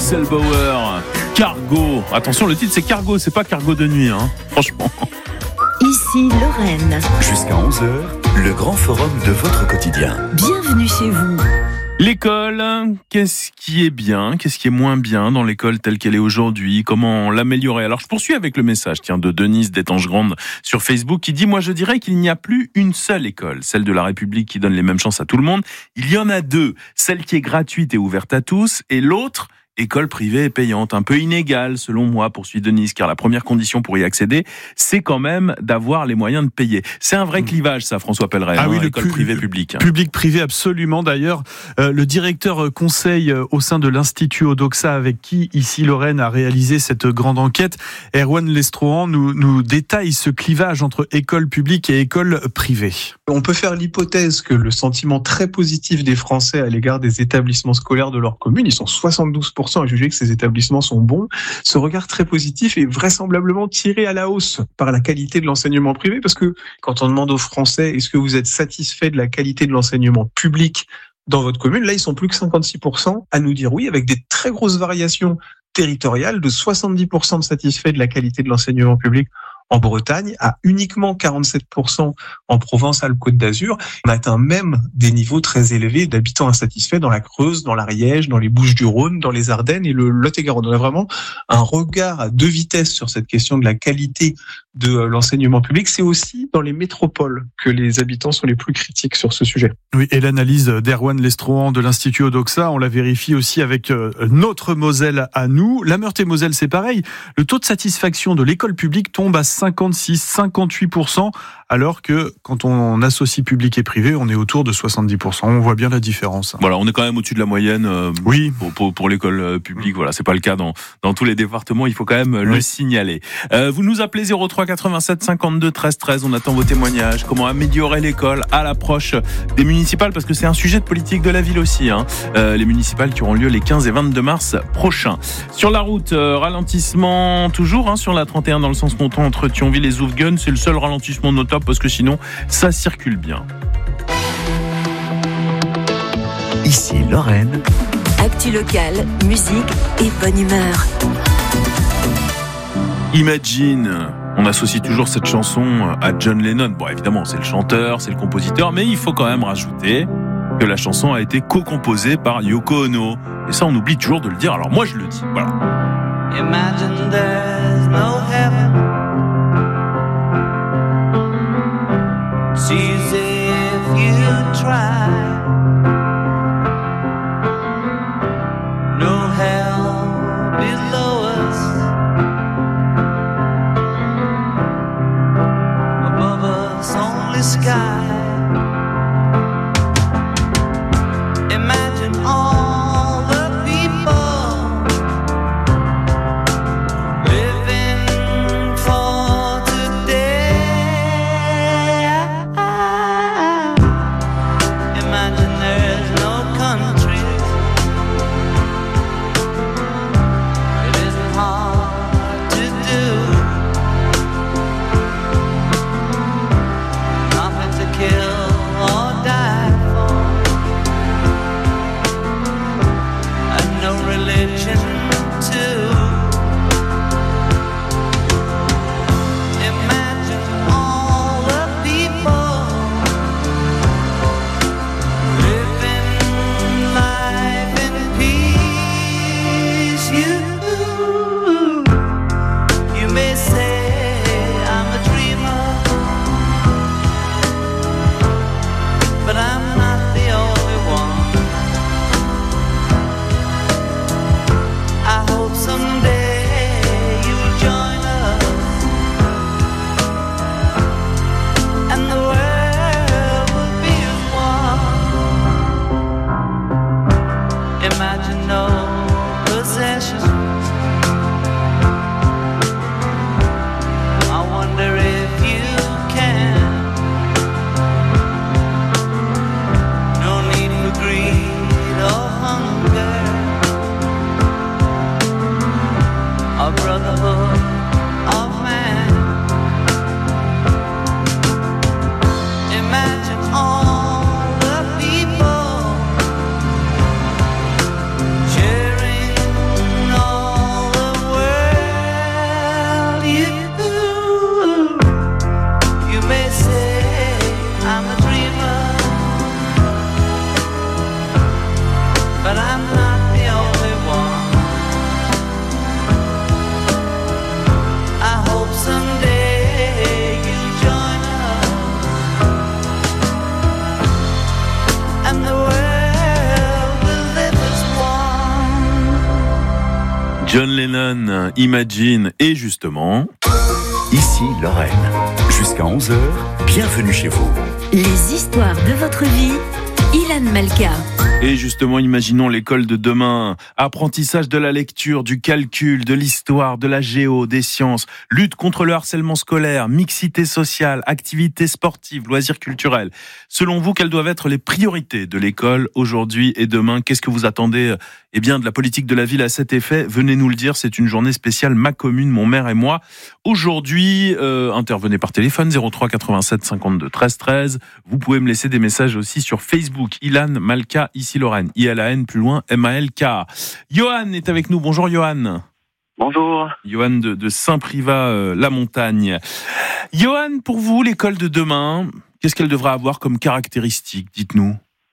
Axel Bauer, Cargo. Attention, le titre c'est Cargo, c'est pas Cargo de nuit, hein, franchement. Ici Lorraine. Jusqu'à onze heures, le grand forum de votre quotidien. Bienvenue chez vous. L'école, qu'est-ce qui est bien, qu'est-ce qui est moins bien dans l'école telle qu'elle est aujourd'hui, comment l'améliorer? Alors je poursuis avec le message tiens, de Denise d'Étange-Grande sur Facebook qui dit « Moi je dirais qu'il n'y a plus une seule école, celle de la République qui donne les mêmes chances à tout le monde. Il y en a deux, celle qui est gratuite et ouverte à tous et l'autre, école privée et payante, un peu inégale selon moi, poursuit Denise, car la première condition pour y accéder, c'est quand même d'avoir les moyens de payer. C'est un vrai clivage ça, François Pelleret, ah hein, oui, l'école privée-publique. Public-privé, absolument. D'ailleurs, euh, le directeur conseil euh, au sein de l'Institut Odoxa, avec qui ici Lorraine a réalisé cette grande enquête, Erwan Lestrohan, nous, nous détaille ce clivage entre école publique et école privée. On peut faire l'hypothèse que le sentiment très positif des Français à l'égard des établissements scolaires de leur commune, ils sont soixante-douze pour cent à juger que ces établissements sont bons, ce regard très positif est vraisemblablement tiré à la hausse par la qualité de l'enseignement privé, parce que quand on demande aux Français est-ce que vous êtes satisfait de la qualité de l'enseignement public dans votre commune, là ils sont plus que cinquante-six pour cent à nous dire oui, avec des très grosses variations territoriales, de soixante-dix pour cent de satisfaits de la qualité de l'enseignement public en Bretagne, à uniquement quarante-sept pour cent en Provence-Alpes-Côte d'Azur. On atteint même des niveaux très élevés d'habitants insatisfaits dans la Creuse, dans l'Ariège, dans les Bouches-du-Rhône, dans les Ardennes et le Lot-et-Garonne. On a vraiment un regard à deux vitesses sur cette question de la qualité de l'enseignement public. C'est aussi dans les métropoles que les habitants sont les plus critiques sur ce sujet. Oui, et l'analyse d'Erwan Lestrohan de l'Institut Odoxa, on la vérifie aussi avec notre Moselle à nous. La Meurthe-et-Moselle, c'est pareil. Le taux de satisfaction de l'école publique tombe à cinquante-six à cinquante-huit pour cent, alors que quand on associe public et privé, on est autour de soixante-dix pour cent. On voit bien la différence. Voilà, on est quand même au-dessus de la moyenne euh, oui. pour, pour, pour l'école publique. Voilà, c'est pas le cas dans, dans tous les départements, il faut quand même oui. le signaler. Euh, vous nous appelez zéro trois quatre-vingt-sept cinquante-deux treize treize, on attend vos témoignages. Comment améliorer l'école à l'approche des municipales, parce que c'est un sujet de politique de la ville aussi, hein. Euh, les municipales qui auront lieu les quinze et vingt-deux mars prochains. Sur la route, euh, ralentissement toujours hein, sur la trente et un dans le sens montant entre Thionville et Zoufgen, c'est le seul ralentissement notable parce que sinon ça circule bien. Ici Lorraine. Actu locale, musique et bonne humeur. Imagine, on associe toujours cette chanson à John Lennon. Bon, évidemment, c'est le chanteur, c'est le compositeur, mais il faut quand même rajouter que la chanson a été co-composée par Yoko Ono. Et ça, on oublie toujours de le dire. Alors moi, je le dis. Voilà. Imagine there's no heaven. It's easy if you try. No hell below us. Above us only sky. Imagine all the people living for today. Imagine there's not the only one. I hope someday you'll join us, and the world will live as one. John Lennon, Imagine, et justement... Ici Lorraine. Jusqu'à onze heures, bienvenue chez vous. Les histoires de votre vie, Ilan Malka. Et justement, imaginons l'école de demain. Apprentissage de la lecture, du calcul, de l'histoire, de la géo, des sciences, lutte contre le harcèlement scolaire, mixité sociale, activités sportives, loisirs culturels. Selon vous, quelles doivent être les priorités de l'école aujourd'hui et demain ? Qu'est-ce que vous attendez eh bien, de la politique de la ville à cet effet ? Venez nous le dire, c'est une journée spéciale Ma Commune, mon maire et moi. Aujourd'hui, euh, intervenez par téléphone zéro trois quatre-vingt-sept cinquante-deux treize treize. Vous pouvez me laisser des messages aussi sur Facebook. Ilan Malka, ici Lorraine. I L A N, plus loin, M A L K. Johan est avec nous. Bonjour Johan. Bonjour. Johan de, de Saint-Privat-la-Montagne. Johan, pour vous, l'école de demain, qu'est-ce qu'elle devrait avoir comme caractéristique ? Dites-nous.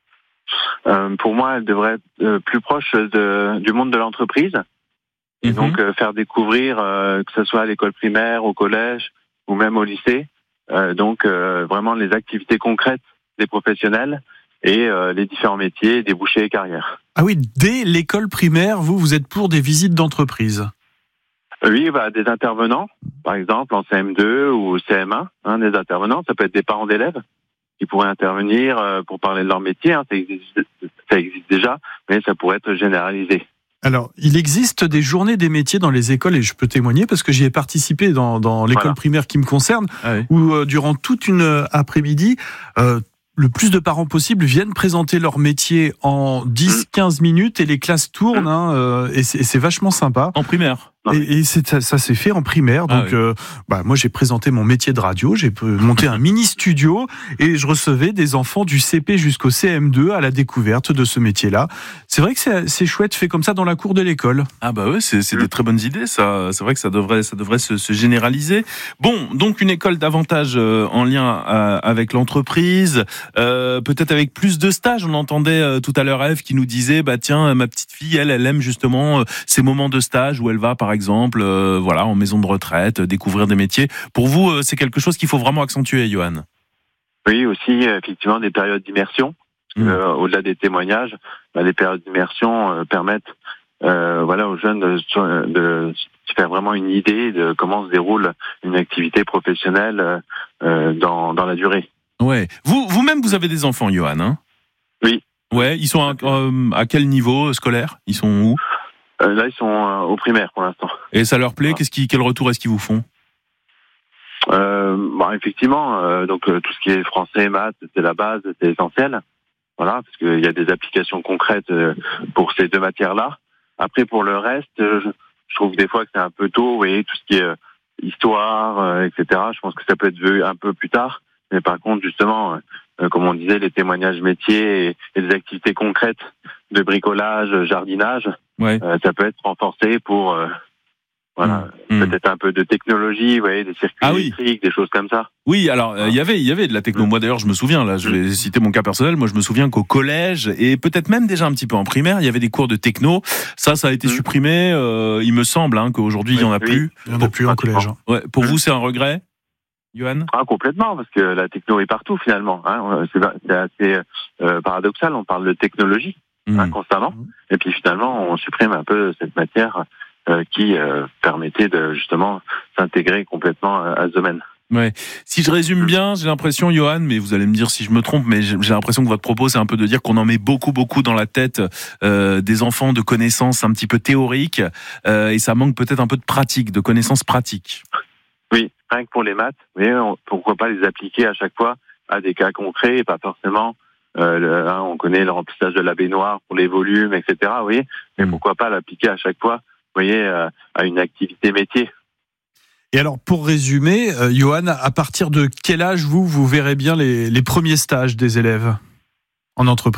Euh, pour moi, elle devrait être euh, plus proche de, du monde de l'entreprise. Et mm-hmm. donc euh, faire découvrir, euh, que ce soit à l'école primaire, au collège ou même au lycée, euh, donc euh, vraiment les activités concrètes des professionnels et euh, les différents métiers, débouchés et carrières. Ah oui, dès l'école primaire, vous, vous êtes pour des visites d'entreprise ? Oui, bah, des intervenants, par exemple en C M deux ou C M un, hein, des intervenants, ça peut être des parents d'élèves qui pourraient intervenir euh, pour parler de leur métier, hein, ça existe, ça existe déjà, mais ça pourrait être généralisé. Alors, il existe des journées des métiers dans les écoles, et je peux témoigner parce que j'y ai participé dans, dans l'école voilà. primaire qui me concerne, ah oui. où euh, durant toute une après-midi, euh, le plus de parents possible viennent présenter leur métier en dix à quinze minutes et les classes tournent, mmh. hein, euh, et, c'est, et c'est vachement sympa. En primaire. Et, et c'est, ça, ça s'est fait en primaire, donc ah oui. euh, bah, moi j'ai présenté mon métier de radio, j'ai monté un mini studio et je recevais des enfants du C P jusqu'au C M deux à la découverte de ce métier-là. C'est vrai que c'est, c'est chouette, fait comme ça dans la cour de l'école. Ah bah ouais, c'est, c'est des très bonnes idées, ça. C'est vrai que ça devrait, ça devrait se, se généraliser. Bon, donc une école davantage euh, en lien euh, avec l'entreprise, euh, peut-être avec plus de stages. On entendait euh, tout à l'heure Ève qui nous disait, bah tiens, ma petite fille, elle, elle aime justement euh, ces moments de stage où elle va, par exemple, euh, voilà, en maison de retraite, euh, découvrir des métiers. Pour vous, euh, c'est quelque chose qu'il faut vraiment accentuer, Johan. Oui, aussi, effectivement, des périodes d'immersion. Mmh. Euh, au-delà des témoignages, bah, les périodes d'immersion euh, permettent euh, voilà, aux jeunes de, de se faire vraiment une idée de comment se déroule une activité professionnelle euh, dans, dans la durée. Ouais. Vous, vous-même, vous avez des enfants, Johan, hein ? Oui. Ouais, ils sont à, euh, à quel niveau scolaire ? Ils sont où ? euh, Là, ils sont euh, au primaire pour l'instant. Et ça leur plaît ? Qu'est-ce qui, quel retour est-ce qu'ils vous font ? Euh, bah, effectivement, euh, donc euh, tout ce qui est français, maths, c'est la base, c'est essentiel. Voilà, parce qu'il y a des applications concrètes euh, pour ces deux matières-là. Après, pour le reste, euh, je, je trouve des fois que c'est un peu tôt. Vous voyez, tout ce qui est euh, histoire, euh, et cetera. Je pense que ça peut être vu un peu plus tard. Mais par contre, justement, euh, comme on disait, les témoignages métiers et, et les activités concrètes de bricolage, jardinage, ouais. euh, ça peut être renforcé pour euh, voilà, mmh. peut-être un peu de technologie, vous voyez, des circuits ah, électriques, oui. des choses comme ça. Oui, alors il euh, y avait, il y avait de la techno. Moi d'ailleurs, je me souviens, là, je vais citer mon cas personnel. Moi, je me souviens qu'au collège et peut-être même déjà un petit peu en primaire, il y avait des cours de techno. Ça, ça a été mmh. supprimé. Euh, il me semble hein, qu'aujourd'hui, oui, il y en a oui. plus. Il y en a plus en collège. Ouais. Pour mmh. vous, c'est un regret, Johan ? Ah, complètement, parce que la techno est partout finalement. Hein. C'est, c'est assez euh, paradoxal. On parle de technologie mmh. hein, constamment, mmh. et puis finalement, on supprime un peu cette matière. Euh, qui euh, permettait de justement s'intégrer complètement à, à ce domaine. Ouais. Si je résume bien, j'ai l'impression, Johan, mais vous allez me dire si je me trompe, mais j'ai, j'ai l'impression que votre propos, c'est un peu de dire qu'on en met beaucoup, beaucoup dans la tête euh, des enfants de connaissances un petit peu théoriques, euh, et ça manque peut-être un peu de pratique, de connaissances pratiques. Oui, rien que pour les maths, mais on, pourquoi pas les appliquer à chaque fois à des cas concrets, et pas forcément... Euh, le, hein, on connaît le remplissage de la baignoire pour les volumes, et cetera. Oui, mais mmh. pourquoi pas l'appliquer à chaque fois, vous voyez, euh, à une activité métier. Et alors, pour résumer, euh, Johan, à partir de quel âge, vous, vous verrez bien les, les premiers stages des élèves en entreprise ?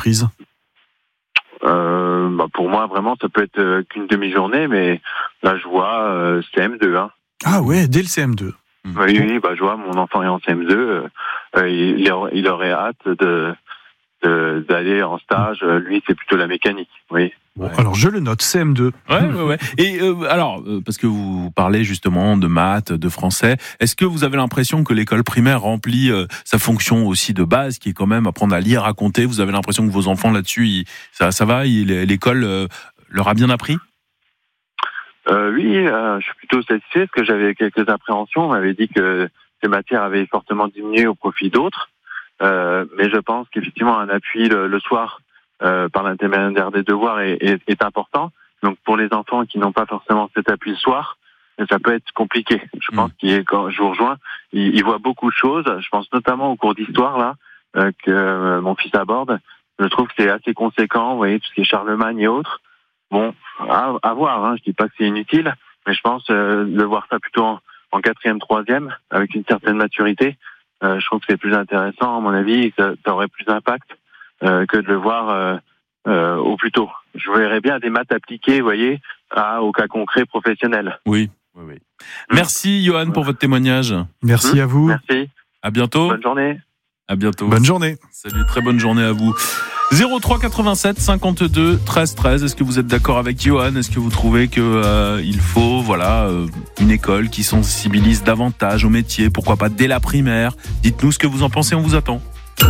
euh, bah Pour moi, vraiment, ça peut être euh, qu'une demi-journée, mais là, je vois euh, C M deux. Hein. Ah ouais, dès le C M deux. Mmh. Oui, oui, bah, je vois mon enfant est en C M deux, euh, il, il aurait hâte de, de, d'aller en stage. Lui, c'est plutôt la mécanique. Oui. Bon, ouais. Alors je le note, C M deux. Ouais, ouais, ouais. Et euh, alors, euh, parce que vous parlez justement de maths, de français, est-ce que vous avez l'impression que l'école primaire remplit euh, sa fonction aussi de base, qui est quand même apprendre à lire, à compter? Vous avez l'impression que vos enfants là-dessus, ils, ça, ça va, ils, l'école euh, leur a bien appris? euh, Oui, euh, je suis plutôt satisfait parce que j'avais quelques appréhensions. On m'avait dit que ces matières avaient fortement diminué au profit d'autres, euh, mais je pense qu'effectivement un appui le, le soir. Euh, par l'intermédiaire des devoirs est, est, est important. Donc pour les enfants qui n'ont pas forcément cet appui le soir, ça peut être compliqué. Je pense mmh. qu'il quand je vous rejoins, il, il voit beaucoup de choses. Je pense notamment au cours d'histoire là euh, que euh, mon fils aborde. Je trouve que c'est assez conséquent. Vous voyez, tout ce qui est Charlemagne et autres. Bon, à, à voir. Hein, je dis pas que c'est inutile, mais je pense euh, de voir ça plutôt en, en quatrième, troisième, avec une certaine maturité. Euh, je trouve que c'est plus intéressant, à mon avis, ça, ça aurait plus d'impact. Euh, que de le voir euh, euh, au plus tôt. Je verrais bien des maths appliquées, vous voyez, à, au cas concret professionnel. Oui, oui, oui. Merci, Johan, pour votre témoignage. Merci mmh. à vous. Merci. À bientôt. Bonne journée. À bientôt. Bonne journée. Salut, très bonne journée à vous. zéro trois quatre-vingt-sept cinquante-deux treize treize. Est-ce que vous êtes d'accord avec Johan? Est-ce que vous trouvez que euh, il faut, voilà, euh, une école qui sensibilise davantage au métier? Pourquoi pas dès la primaire? Dites-nous ce que vous en pensez, on vous attend.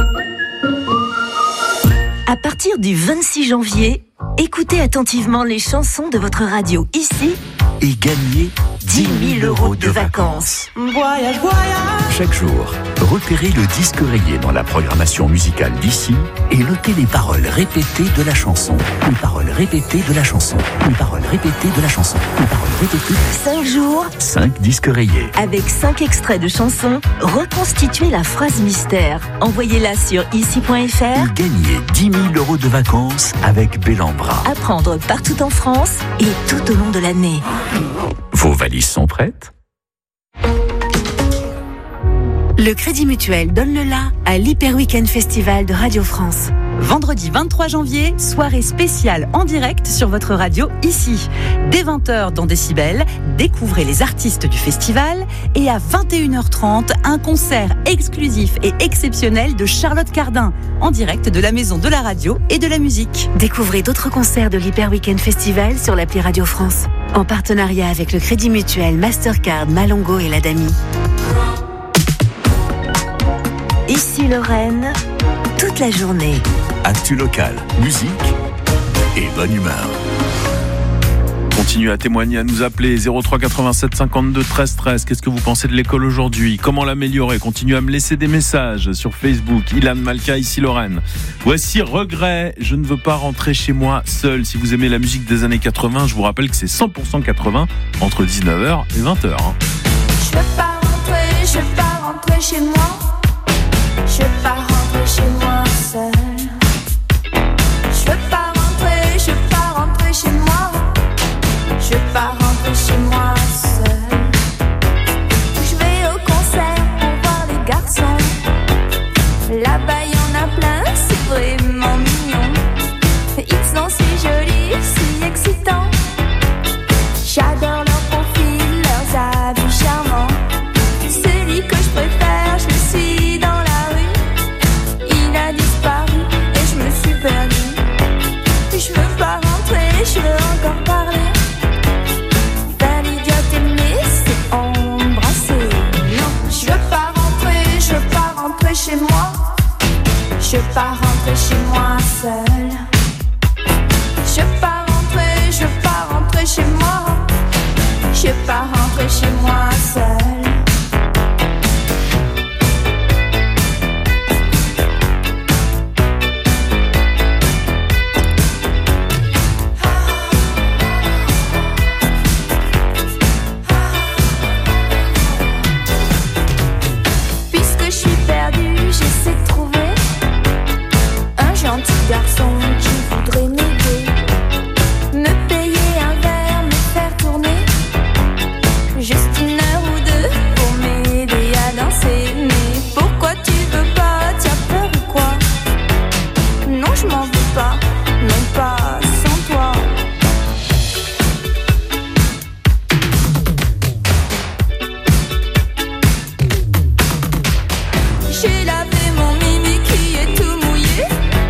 À partir du vingt-six janvier, écoutez attentivement les chansons de votre radio ici et gagnez dix mille euros de vacances. Voyage, voyage. Chaque jour, repérez le disque rayé dans la programmation musicale d'ici et notez les paroles répétées de la chanson. Les paroles répétées de la chanson. Les paroles répétées de la chanson. Les paroles répétées. Cinq jours. Cinq disques rayés. Avec cinq extraits de chansons, reconstituez la phrase mystère. Envoyez-la sur ici point f r. Et gagnez dix mille euros de vacances avec Bellambra. À prendre partout en France et tout au long de l'année. Vos valises sont prêtes? Le Crédit Mutuel donne le la à l'Hyper Weekend Festival de Radio France. Vendredi vingt-trois janvier, soirée spéciale en direct sur votre radio ici. Dès vingt heures dans Décibel, découvrez les artistes du festival et à vingt et une heures trente, un concert exclusif et exceptionnel de Charlotte Cardin, en direct de la Maison de la Radio et de la Musique. Découvrez d'autres concerts de l'Hyper Weekend Festival sur l'appli Radio France, en partenariat avec le Crédit Mutuel, Mastercard, Malongo et l'Adami. Ici Lorraine, toute la journée. Actu local, musique et bonne humeur. Continuez à témoigner, à nous appeler zéro trois quatre-vingt-sept cinquante-deux treize treize. Qu'est-ce que vous pensez de l'école aujourd'hui? Comment l'améliorer? Continuez à me laisser des messages sur Facebook. Ilan Malka, ici Lorraine. Voici Regret. Je ne veux pas rentrer chez moi seul. Si vous aimez la musique des années quatre-vingts, je vous rappelle que c'est cent pour cent quatre-vingts entre dix-neuf heures et vingt heures. Je veux pas rentrer, je veux pas rentrer chez moi. Je veux pas rentrer chez moi seul. Je veux pas rentrer, je veux pas rentrer chez moi. Je veux pas rentrer chez moi seul. Je vais au concert pour voir les garçons. Là-bas y en a plein, c'est vraiment mignon. Ils sont si jolis, si excitants. J'adore leur profil, leurs habits charmants. Celui que je préfère, je le suis dans la rue. Il a disparu et je me suis perdue. Je veux pas rentrer, je veux encore parler. Faire l'idiote aimée, c'est embrasser. Non, je veux pas rentrer, je veux pas rentrer chez moi. Je veux pas rentrer chez moi seule. Je veux pas rentrer, je veux pas rentrer chez moi. Je veux pas rentrer chez moi seule. Puisque je suis perdue, j'essaie de trouver un gentil garçon qui voudrait m'aider, me payer un verre, me faire tourner juste une heure ou deux pour m'aider à danser. Mais pourquoi tu veux pas? T'as peur ou quoi? Non, je m'en veux pas, non pas sans toi. J'ai lavé mon mimi qui est tout mouillé.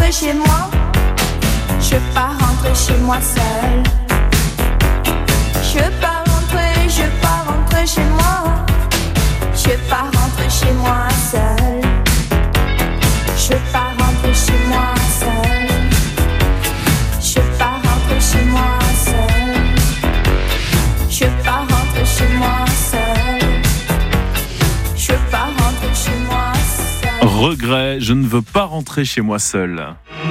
rentrer chez moi. Je veux pas rentrer chez moi seule. Je veux pas rentrer, je veux pas rentrer chez moi. Je veux pas rentrer chez moi seule. Je veux pas rentrer chez moi seule. Je veux pas rentrer chez moi seule. Je veux pas rentrer chez moi seule. Je veux pas rentrer chez moi seule. Regret, je ne veux pas rentrer chez moi seul.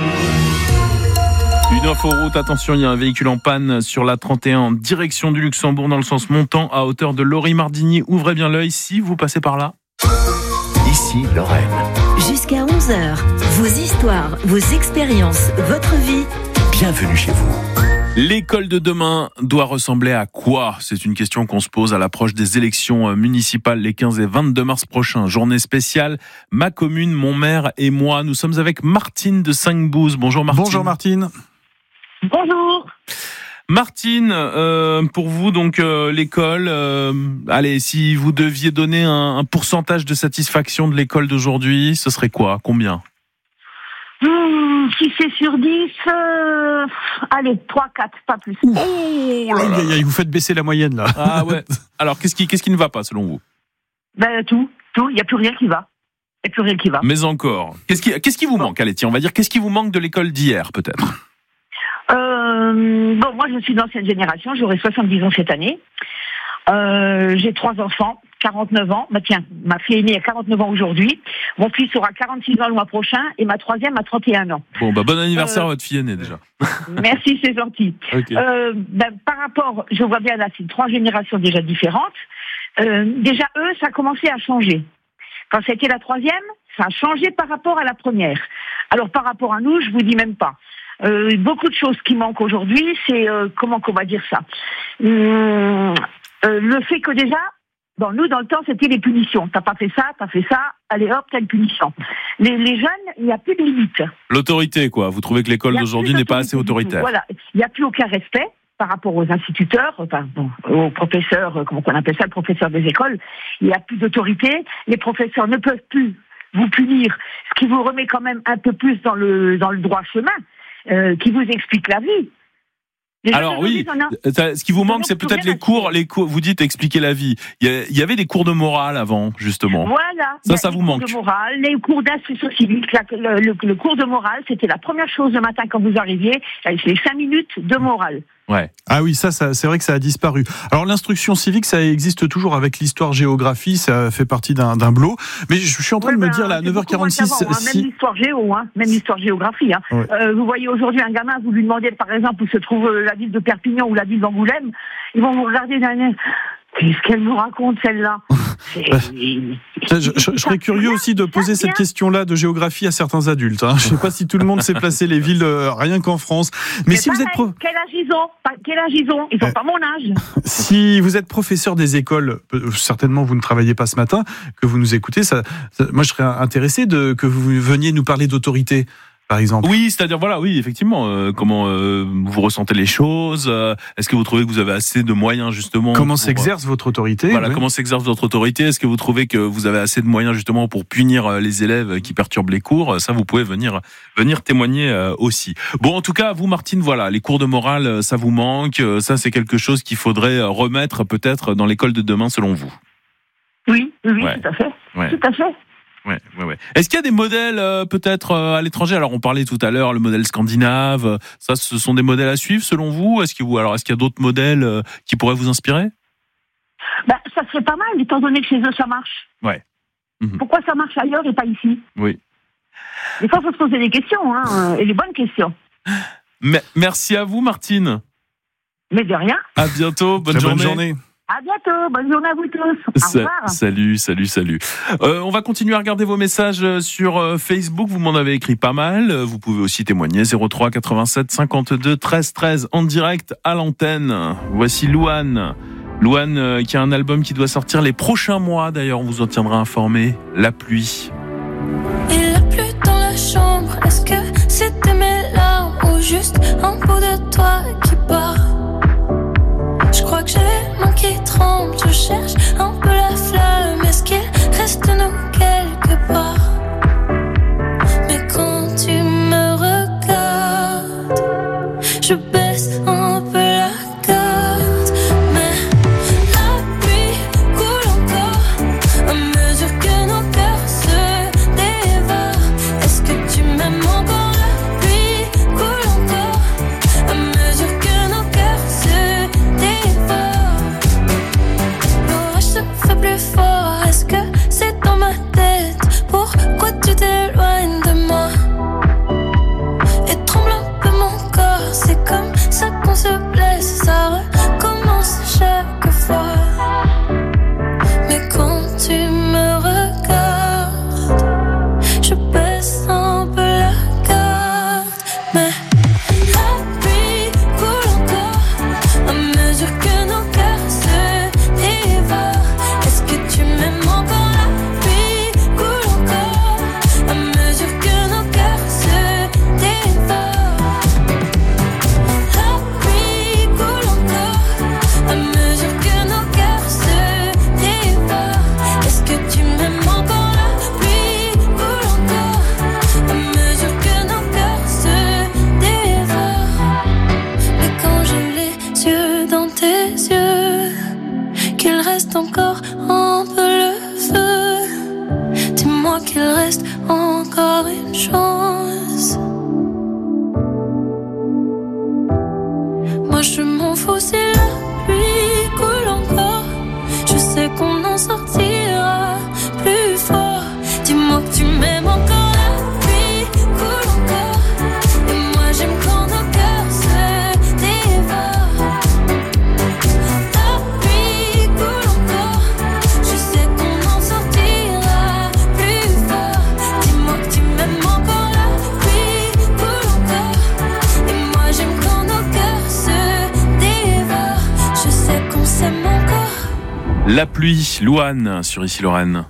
Une info route, attention, il y a un véhicule en panne sur la trente et un en direction du Luxembourg dans le sens montant à hauteur de Lori-Mardigny. Ouvrez bien l'œil si vous passez par là. Ici Lorraine. Jusqu'à onze heures, vos histoires, vos expériences, votre vie. Bienvenue chez vous. L'école de demain doit ressembler à quoi ? C'est une question qu'on se pose à l'approche des élections municipales les quinze et vingt-deux mars prochains. Journée spéciale, ma commune, mon maire et moi. Nous sommes avec Martine de Cinq-Bouze. Bonjour Martine. Bonjour Martine. Bonjour. Martine, euh, pour vous donc euh, l'école, euh, allez, si vous deviez donner un, un pourcentage de satisfaction de l'école d'aujourd'hui, ce serait quoi ? Combien ? Mmh, si c'est sur dix, euh, allez, trois, quatre, pas plus. Oh là là. Aïe, aïe, vous faites baisser la moyenne là. Ah ouais. Alors qu'est-ce qui, qu'est-ce qui ne va pas selon vous ? Ben tout, tout, il n'y a plus rien qui va. Il n'y a plus rien qui va. Mais encore. Qu'est-ce qui, qu'est-ce qui vous manque ? Allez, tiens, on va dire, qu'est-ce qui vous manque de l'école d'hier peut-être ? Euh, bon, moi, je suis d'ancienne génération, j'aurai soixante-dix ans cette année. Euh, j'ai trois enfants, quarante-neuf ans. Bah, tiens, ma fille est née à quarante-neuf ans aujourd'hui. Mon fils aura quarante-six ans le mois prochain et ma troisième a trente et un ans. Bon, bah, bon anniversaire euh, à votre fille aînée déjà. Merci, c'est gentil. Okay. Euh, ben, par rapport, je vois bien là, c'est trois générations déjà différentes. Euh, déjà, eux, ça a commencé à changer. Quand c'était la troisième, ça a changé par rapport à la première. Alors, par rapport à nous, je vous dis même pas. Euh, beaucoup de choses qui manquent aujourd'hui, c'est euh, comment qu'on va dire ça. Hum, euh, le fait que déjà, bon, nous dans le temps, c'était les punitions. T'as pas fait ça, t'as fait ça, allez hop, t'as une punition. Les, les jeunes, il n'y a plus de limite. L'autorité, quoi. Vous trouvez que l'école d'aujourd'hui n'est pas assez autoritaire ? Voilà, il n'y a plus aucun respect par rapport aux instituteurs, enfin, bon, aux professeurs, comment on appelle ça, le professeur des écoles. Il n'y a plus d'autorité. Les professeurs ne peuvent plus vous punir, ce qui vous remet quand même un peu plus dans le dans le droit chemin. Euh, qui vous explique la vie. Les Alors oui, a... ça, ce qui vous manque, c'est peut-être les cours, les cours. Vous dites expliquer la vie. Il y, a, il y avait des cours de morale avant, justement. Voilà. Ça, ça vous manque. Les cours de morale, les cours d'instruction civique. La, le, le, le cours de morale, c'était la première chose le matin quand vous arriviez. Les cinq minutes de morale. Ouais. Ah oui, ça, ça, c'est vrai que ça a disparu. Alors l'instruction civique, ça existe toujours avec l'histoire-géographie, ça fait partie d'un, d'un blot. Mais je suis en train ouais, de me ben, dire là, à neuf heures quarante-six, avant, hein, si... même l'histoire-géo, hein, même l'histoire-géographie. Hein. Ouais. Euh, vous voyez aujourd'hui un gamin, vous lui demandez par exemple où se trouve la ville de Perpignan ou la ville d'Angoulême, ils vont vous regarder d'un air. Qu'est-ce qu'elle nous raconte celle-là ? je, je, je serais curieux aussi de poser cette question-là de géographie à certains adultes. Hein. Je ne sais pas si tout le monde sait placer les villes euh, rien qu'en France. Mais c'est si pareil, vous êtes pro... quel âge ils ont ? Quel âge ils ont ? Ils n'ont euh, pas mon âge. Si vous êtes professeur des écoles, certainement vous ne travaillez pas ce matin, que vous nous écoutez, ça, ça, moi je serais intéressé de que vous veniez nous parler d'autorité. Par exemple. Oui, c'est-à-dire voilà, oui, effectivement, euh, comment euh, vous ressentez les choses, euh, est-ce que vous trouvez que vous avez assez de moyens justement Comment pour, s'exerce votre autorité Voilà, oui. comment s'exerce votre autorité ? Est-ce que vous trouvez que vous avez assez de moyens justement pour punir les élèves qui perturbent les cours ? Ça, vous pouvez venir venir témoigner euh, aussi. Bon, en tout cas, vous, Martine, voilà, les cours de morale, ça vous manque. Ça, c'est quelque chose qu'il faudrait remettre peut-être dans l'école de demain, selon vous. Oui, oui, ouais. tout à fait, ouais. tout à fait. Ouais, ouais, ouais. Est-ce qu'il y a des modèles euh, peut-être euh, à l'étranger ? Alors on parlait tout à l'heure le modèle scandinave. Euh, ça, ce sont des modèles à suivre selon vous ? Est-ce que vous, alors est-ce qu'il y a d'autres modèles euh, qui pourraient vous inspirer ? Ben, ça serait pas mal étant donné que chez eux ça marche. Ouais. Mmh. Pourquoi ça marche ailleurs et pas ici ? Oui. Des fois, il faut se poser des questions, hein, et des bonnes questions. Mais, merci à vous, Martine. Mais de rien. À bientôt. Bonne Très journée. Bonne journée. À bientôt, bonne journée à vous tous. Au revoir. Salut, salut, salut. Euh, on va continuer à regarder vos messages sur Facebook. Vous m'en avez écrit pas mal. Vous pouvez aussi témoigner. zéro trois quatre-vingt-sept cinquante-deux treize treize en direct à l'antenne. Voici Louane. Louane euh, qui a un album qui doit sortir les prochains mois. D'ailleurs, on vous en tiendra informé. La pluie. Il a plu dans la chambre. Est-ce que c'était mes larmes ou juste un bout de toi qui part? Je crois que j'ai les mains qui tremblent. Je cherche un peu la flamme. Est-ce qu'il reste nous quelque part? Mais quand tu me je baisse un peu la garde. Mais la pluie coule encore à mesure que nos cœurs se dévorent. Est-ce que tu m'aimes encore? La pluie coule encore à mesure que nos cœurs se dévorent. L'orage se fait plus fort. Est-ce que c'est dans ma tête? Pourquoi tu t'éloignes de moi? Et tremble un peu mon corps. C'est comme ça qu'on se blesse. Ça recommence chaque fois. Mais quand tu me regardes, je baisse un peu la garde. Mais la pluie coule encore à mesure que nos cœurs se dévorent. Est-ce que tu m'aimes encore? La pluie coule encore à mesure que nos cœurs se dévorent. La pluie coule encore à mesure que nos cœurs se dévorent. Est-ce que tu m'aimes encore? La pluie coule encore à mesure que nos cœurs se dévorent. Mais quand j'ai les yeux dans tes yeux, qu'il reste encore un peu le feu, dis-moi qu'il reste encore une chance. Moi je m'en fous si la pluie coule encore. Je sais qu'on en sortira plus fort. Dis-moi que tu m'aimes encore. La pluie coule encore. Et moi j'aime quand nos cœurs se dévorent. La pluie coule encore. Je sais qu'on en sortira plus fort. Dis-moi que tu m'aimes encore. La pluie coule encore. Et moi j'aime quand nos cœurs se dévorent. Je sais qu'on s'aime encore. La pluie, Louane sur Ici Lorraine.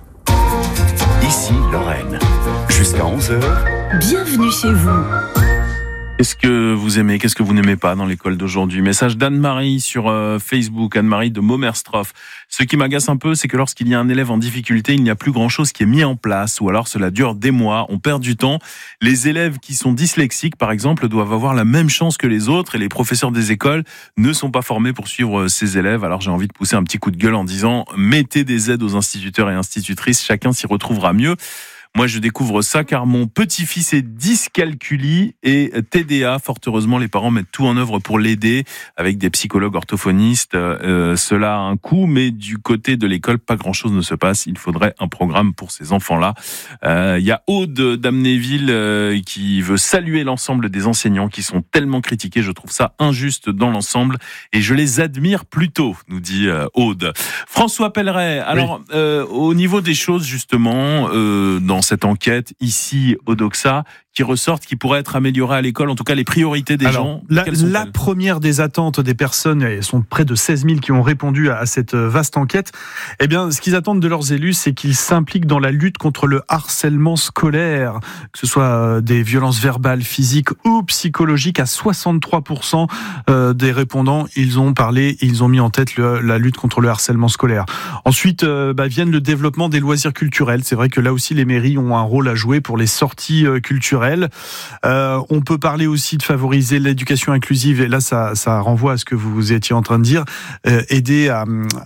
Ici Lorraine. Jusqu'à onze heures. Bienvenue chez vous. Qu'est-ce que vous aimez, qu'est-ce que vous n'aimez pas dans l'école d'aujourd'hui? Message d'Anne-Marie sur euh, Facebook, Anne-Marie de Momerstroff. Ce qui m'agace un peu, c'est que lorsqu'il y a un élève en difficulté, il n'y a plus grand-chose qui est mis en place, ou alors cela dure des mois, on perd du temps. Les élèves qui sont dyslexiques, par exemple, doivent avoir la même chance que les autres, et les professeurs des écoles ne sont pas formés pour suivre ces élèves. Alors j'ai envie de pousser un petit coup de gueule en disant « Mettez des aides aux instituteurs et institutrices, chacun s'y retrouvera mieux ». Moi, je découvre ça car mon petit-fils est dyscalculie et T D A. Fort heureusement, les parents mettent tout en œuvre pour l'aider avec des psychologues orthophonistes. Euh, cela a un coût, mais du côté de l'école, pas grand-chose ne se passe. Il faudrait un programme pour ces enfants-là. Il euh, y a Aude d'Amnéville euh, qui veut saluer l'ensemble des enseignants qui sont tellement critiqués. Je trouve ça injuste dans l'ensemble et je les admire plutôt, nous dit euh, Aude. François Pelleret, alors oui. euh, au niveau des choses justement, euh, dans cette enquête ici au Doxa, qui ressortent, qui pourraient être améliorées à l'école, en tout cas les priorités des Alors, gens. La, la première des attentes des personnes, et sont près de seize mille qui ont répondu à, à cette vaste enquête, eh bien, ce qu'ils attendent de leurs élus, c'est qu'ils s'impliquent dans la lutte contre le harcèlement scolaire, que ce soit des violences verbales, physiques ou psychologiques. À soixante-trois pour cent des répondants, ils ont parlé, ils ont mis en tête le, la lutte contre le harcèlement scolaire. Ensuite, euh, bah, viennent le développement des loisirs culturels. C'est vrai que là aussi, les mairies ont un rôle à jouer pour les sorties euh, culturelles. Euh, on peut parler aussi de favoriser l'éducation inclusive, et là ça, ça renvoie à ce que vous étiez en train de dire, euh, aider à,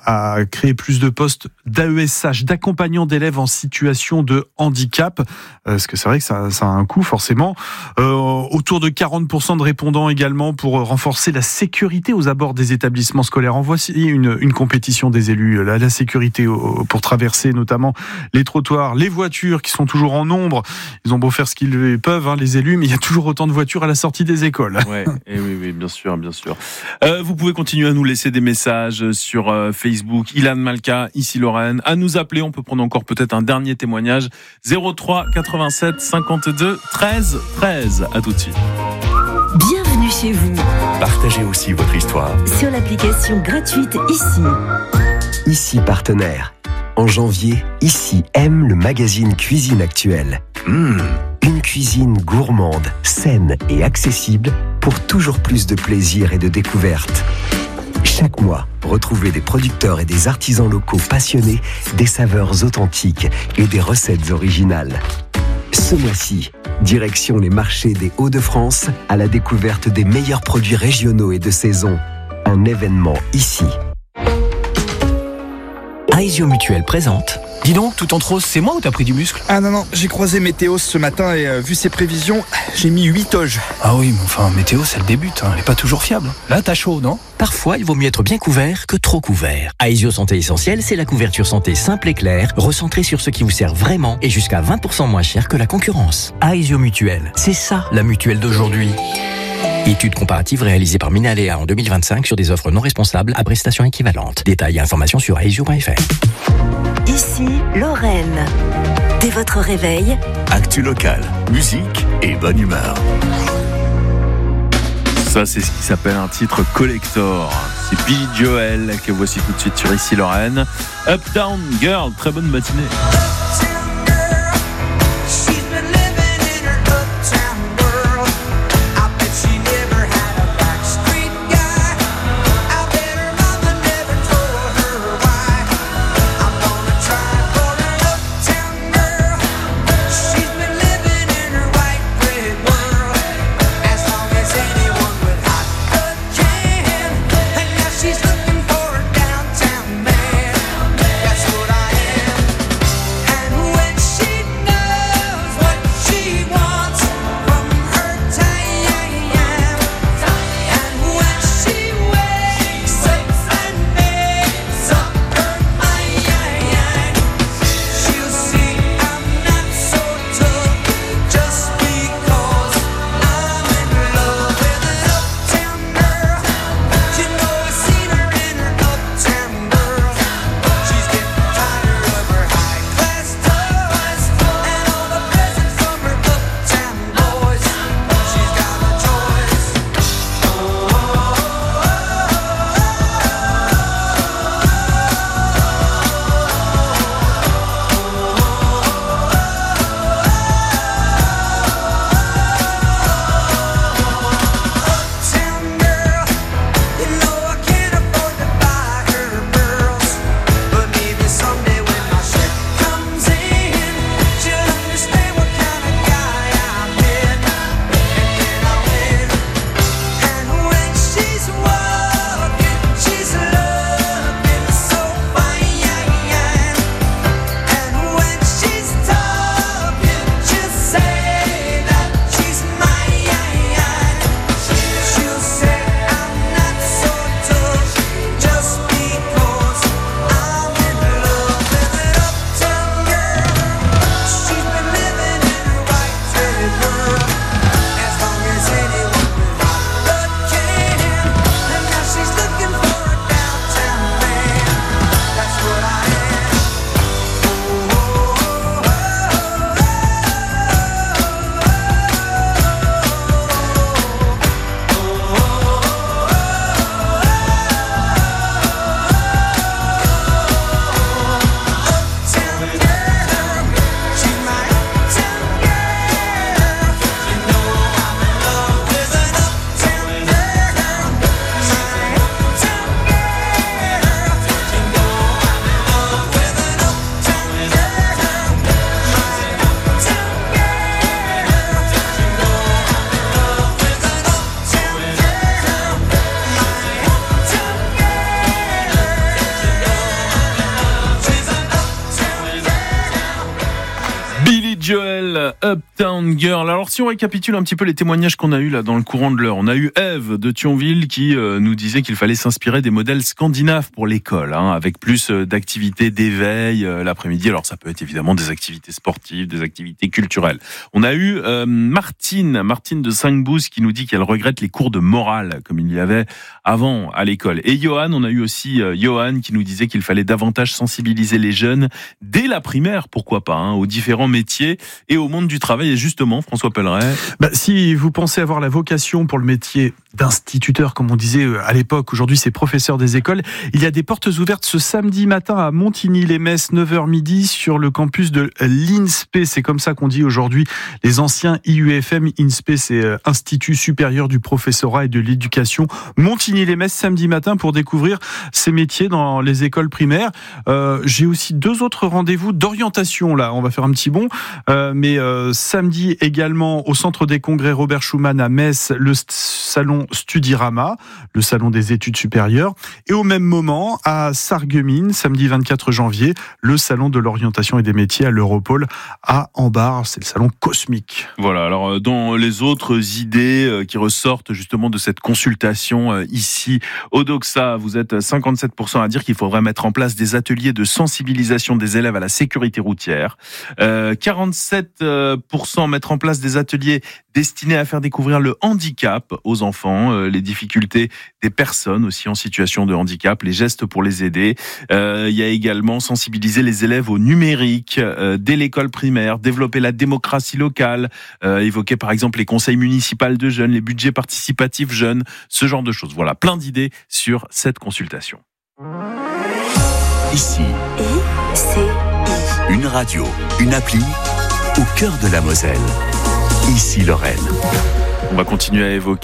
à créer plus de postes d'A E S H, d'accompagnants d'élèves en situation de handicap, euh, parce que c'est vrai que ça, ça a un coût forcément. Euh, autour de quarante pour cent de répondants également pour renforcer la sécurité aux abords des établissements scolaires. En voici une, une compétition des élus, la, la sécurité pour traverser notamment les trottoirs, les voitures qui sont toujours en nombre. Ils ont beau faire ce qu'ils peuvent, hein, les élus, mais il y a toujours autant de voitures à la sortie des écoles. Ouais, et oui, oui, bien sûr, bien sûr. Euh, vous pouvez continuer à nous laisser des messages sur euh, Facebook, Ilan Malka, Ici Lorraine, à nous appeler, on peut prendre encore peut-être un dernier témoignage, zéro trois quatre-vingt-sept cinquante-deux treize treize. À tout de suite. Bienvenue chez vous. Partagez aussi votre histoire. Sur l'application gratuite Ici. Ici partenaire. En janvier, Ici aime le magazine Cuisine Actuelle. Mmh, une cuisine gourmande, saine et accessible pour toujours plus de plaisir et de découverte. Chaque mois, retrouvez des producteurs et des artisans locaux passionnés, des saveurs authentiques et des recettes originales. Ce mois-ci, direction les marchés des Hauts-de-France à la découverte des meilleurs produits régionaux et de saison. Un événement ici. Aesio Mutuel présente. Dis donc, tout en rose, c'est moi ou t'as pris du muscle? Ah non, non, j'ai croisé Météos ce matin et euh, vu ses prévisions, j'ai mis huit toges. Ah oui, mais enfin, Météos, elle débute, hein, elle est pas toujours fiable. Là, t'as chaud, non? Parfois, il vaut mieux être bien couvert que trop couvert. Aesio Santé Essentielle, c'est la couverture santé simple et claire, recentrée sur ce qui vous sert vraiment et jusqu'à vingt pour cent moins cher que la concurrence. Aesio Mutuel, c'est ça, la mutuelle d'aujourd'hui. Étude comparative réalisée par Minalea en deux mille vingt-cinq sur des offres non responsables à prestations équivalentes. Détails et informations sur aesio point f r. Ici, Lorraine. Dès votre réveil, Actu local, musique et bonne humeur. Ça, c'est ce qui s'appelle un titre collector. C'est Billy Joel que voici tout de suite sur Ici Lorraine. Uptown Girl, très bonne matinée. Joel, Uptown Girl. Alors si on récapitule un petit peu les témoignages qu'on a eu là dans le courant de l'heure, on a eu Eve de Thionville qui euh, nous disait qu'il fallait s'inspirer des modèles scandinaves pour l'école, hein, avec plus euh, d'activités d'éveil euh, l'après-midi. Alors ça peut être évidemment des activités sportives, des activités culturelles. On a eu euh, Martine, Martine de Saint-Bouze qui nous dit qu'elle regrette les cours de morale comme il y avait avant à l'école. Et Johan, on a eu aussi euh, Johan qui nous disait qu'il fallait davantage sensibiliser les jeunes dès la primaire, pourquoi pas, hein, aux différents métiers et au monde du travail. Et justement, François Pelleret. Bah, si vous pensez avoir la vocation pour le métier d'instituteur, comme on disait à l'époque, aujourd'hui c'est professeur des écoles, il y a des portes ouvertes ce samedi matin à Montigny-les-Metz, neuf heures midi, sur le campus de l'I N S P E. C'est comme ça qu'on dit aujourd'hui les anciens I U F M. I N S P E, c'est Institut supérieur du professorat et de l'éducation. Montigny-les-Metz, samedi matin, pour découvrir ces métiers dans les écoles primaires. Euh, j'ai aussi deux autres rendez-vous d'orientation, là, on va faire un petit bond, euh, mais euh, Euh, samedi également, au Centre des Congrès Robert Schuman à Metz, le st- salon Studirama, le salon des études supérieures. Et au même moment, à Sarreguemines, samedi vingt-quatre janvier, le salon de l'orientation et des métiers à l'Europole à Ambar. C'est le salon cosmique. Voilà, alors dans les autres idées qui ressortent justement de cette consultation ici au Doxa, vous êtes cinquante-sept pour cent à dire qu'il faudrait mettre en place des ateliers de sensibilisation des élèves à la sécurité routière. Euh, quarante-sept pour cent mettre en place des ateliers destinés à faire découvrir le handicap aux enfants, euh, les difficultés des personnes aussi en situation de handicap, les gestes pour les aider. Euh, il y a également sensibiliser les élèves au numérique euh, dès l'école primaire, développer la démocratie locale, euh, évoquer par exemple les conseils municipaux de jeunes, les budgets participatifs jeunes, ce genre de choses. Voilà, plein d'idées sur cette consultation. Ici, une radio, une appli au cœur de la Moselle. Ici Lorraine. On va continuer à évoquer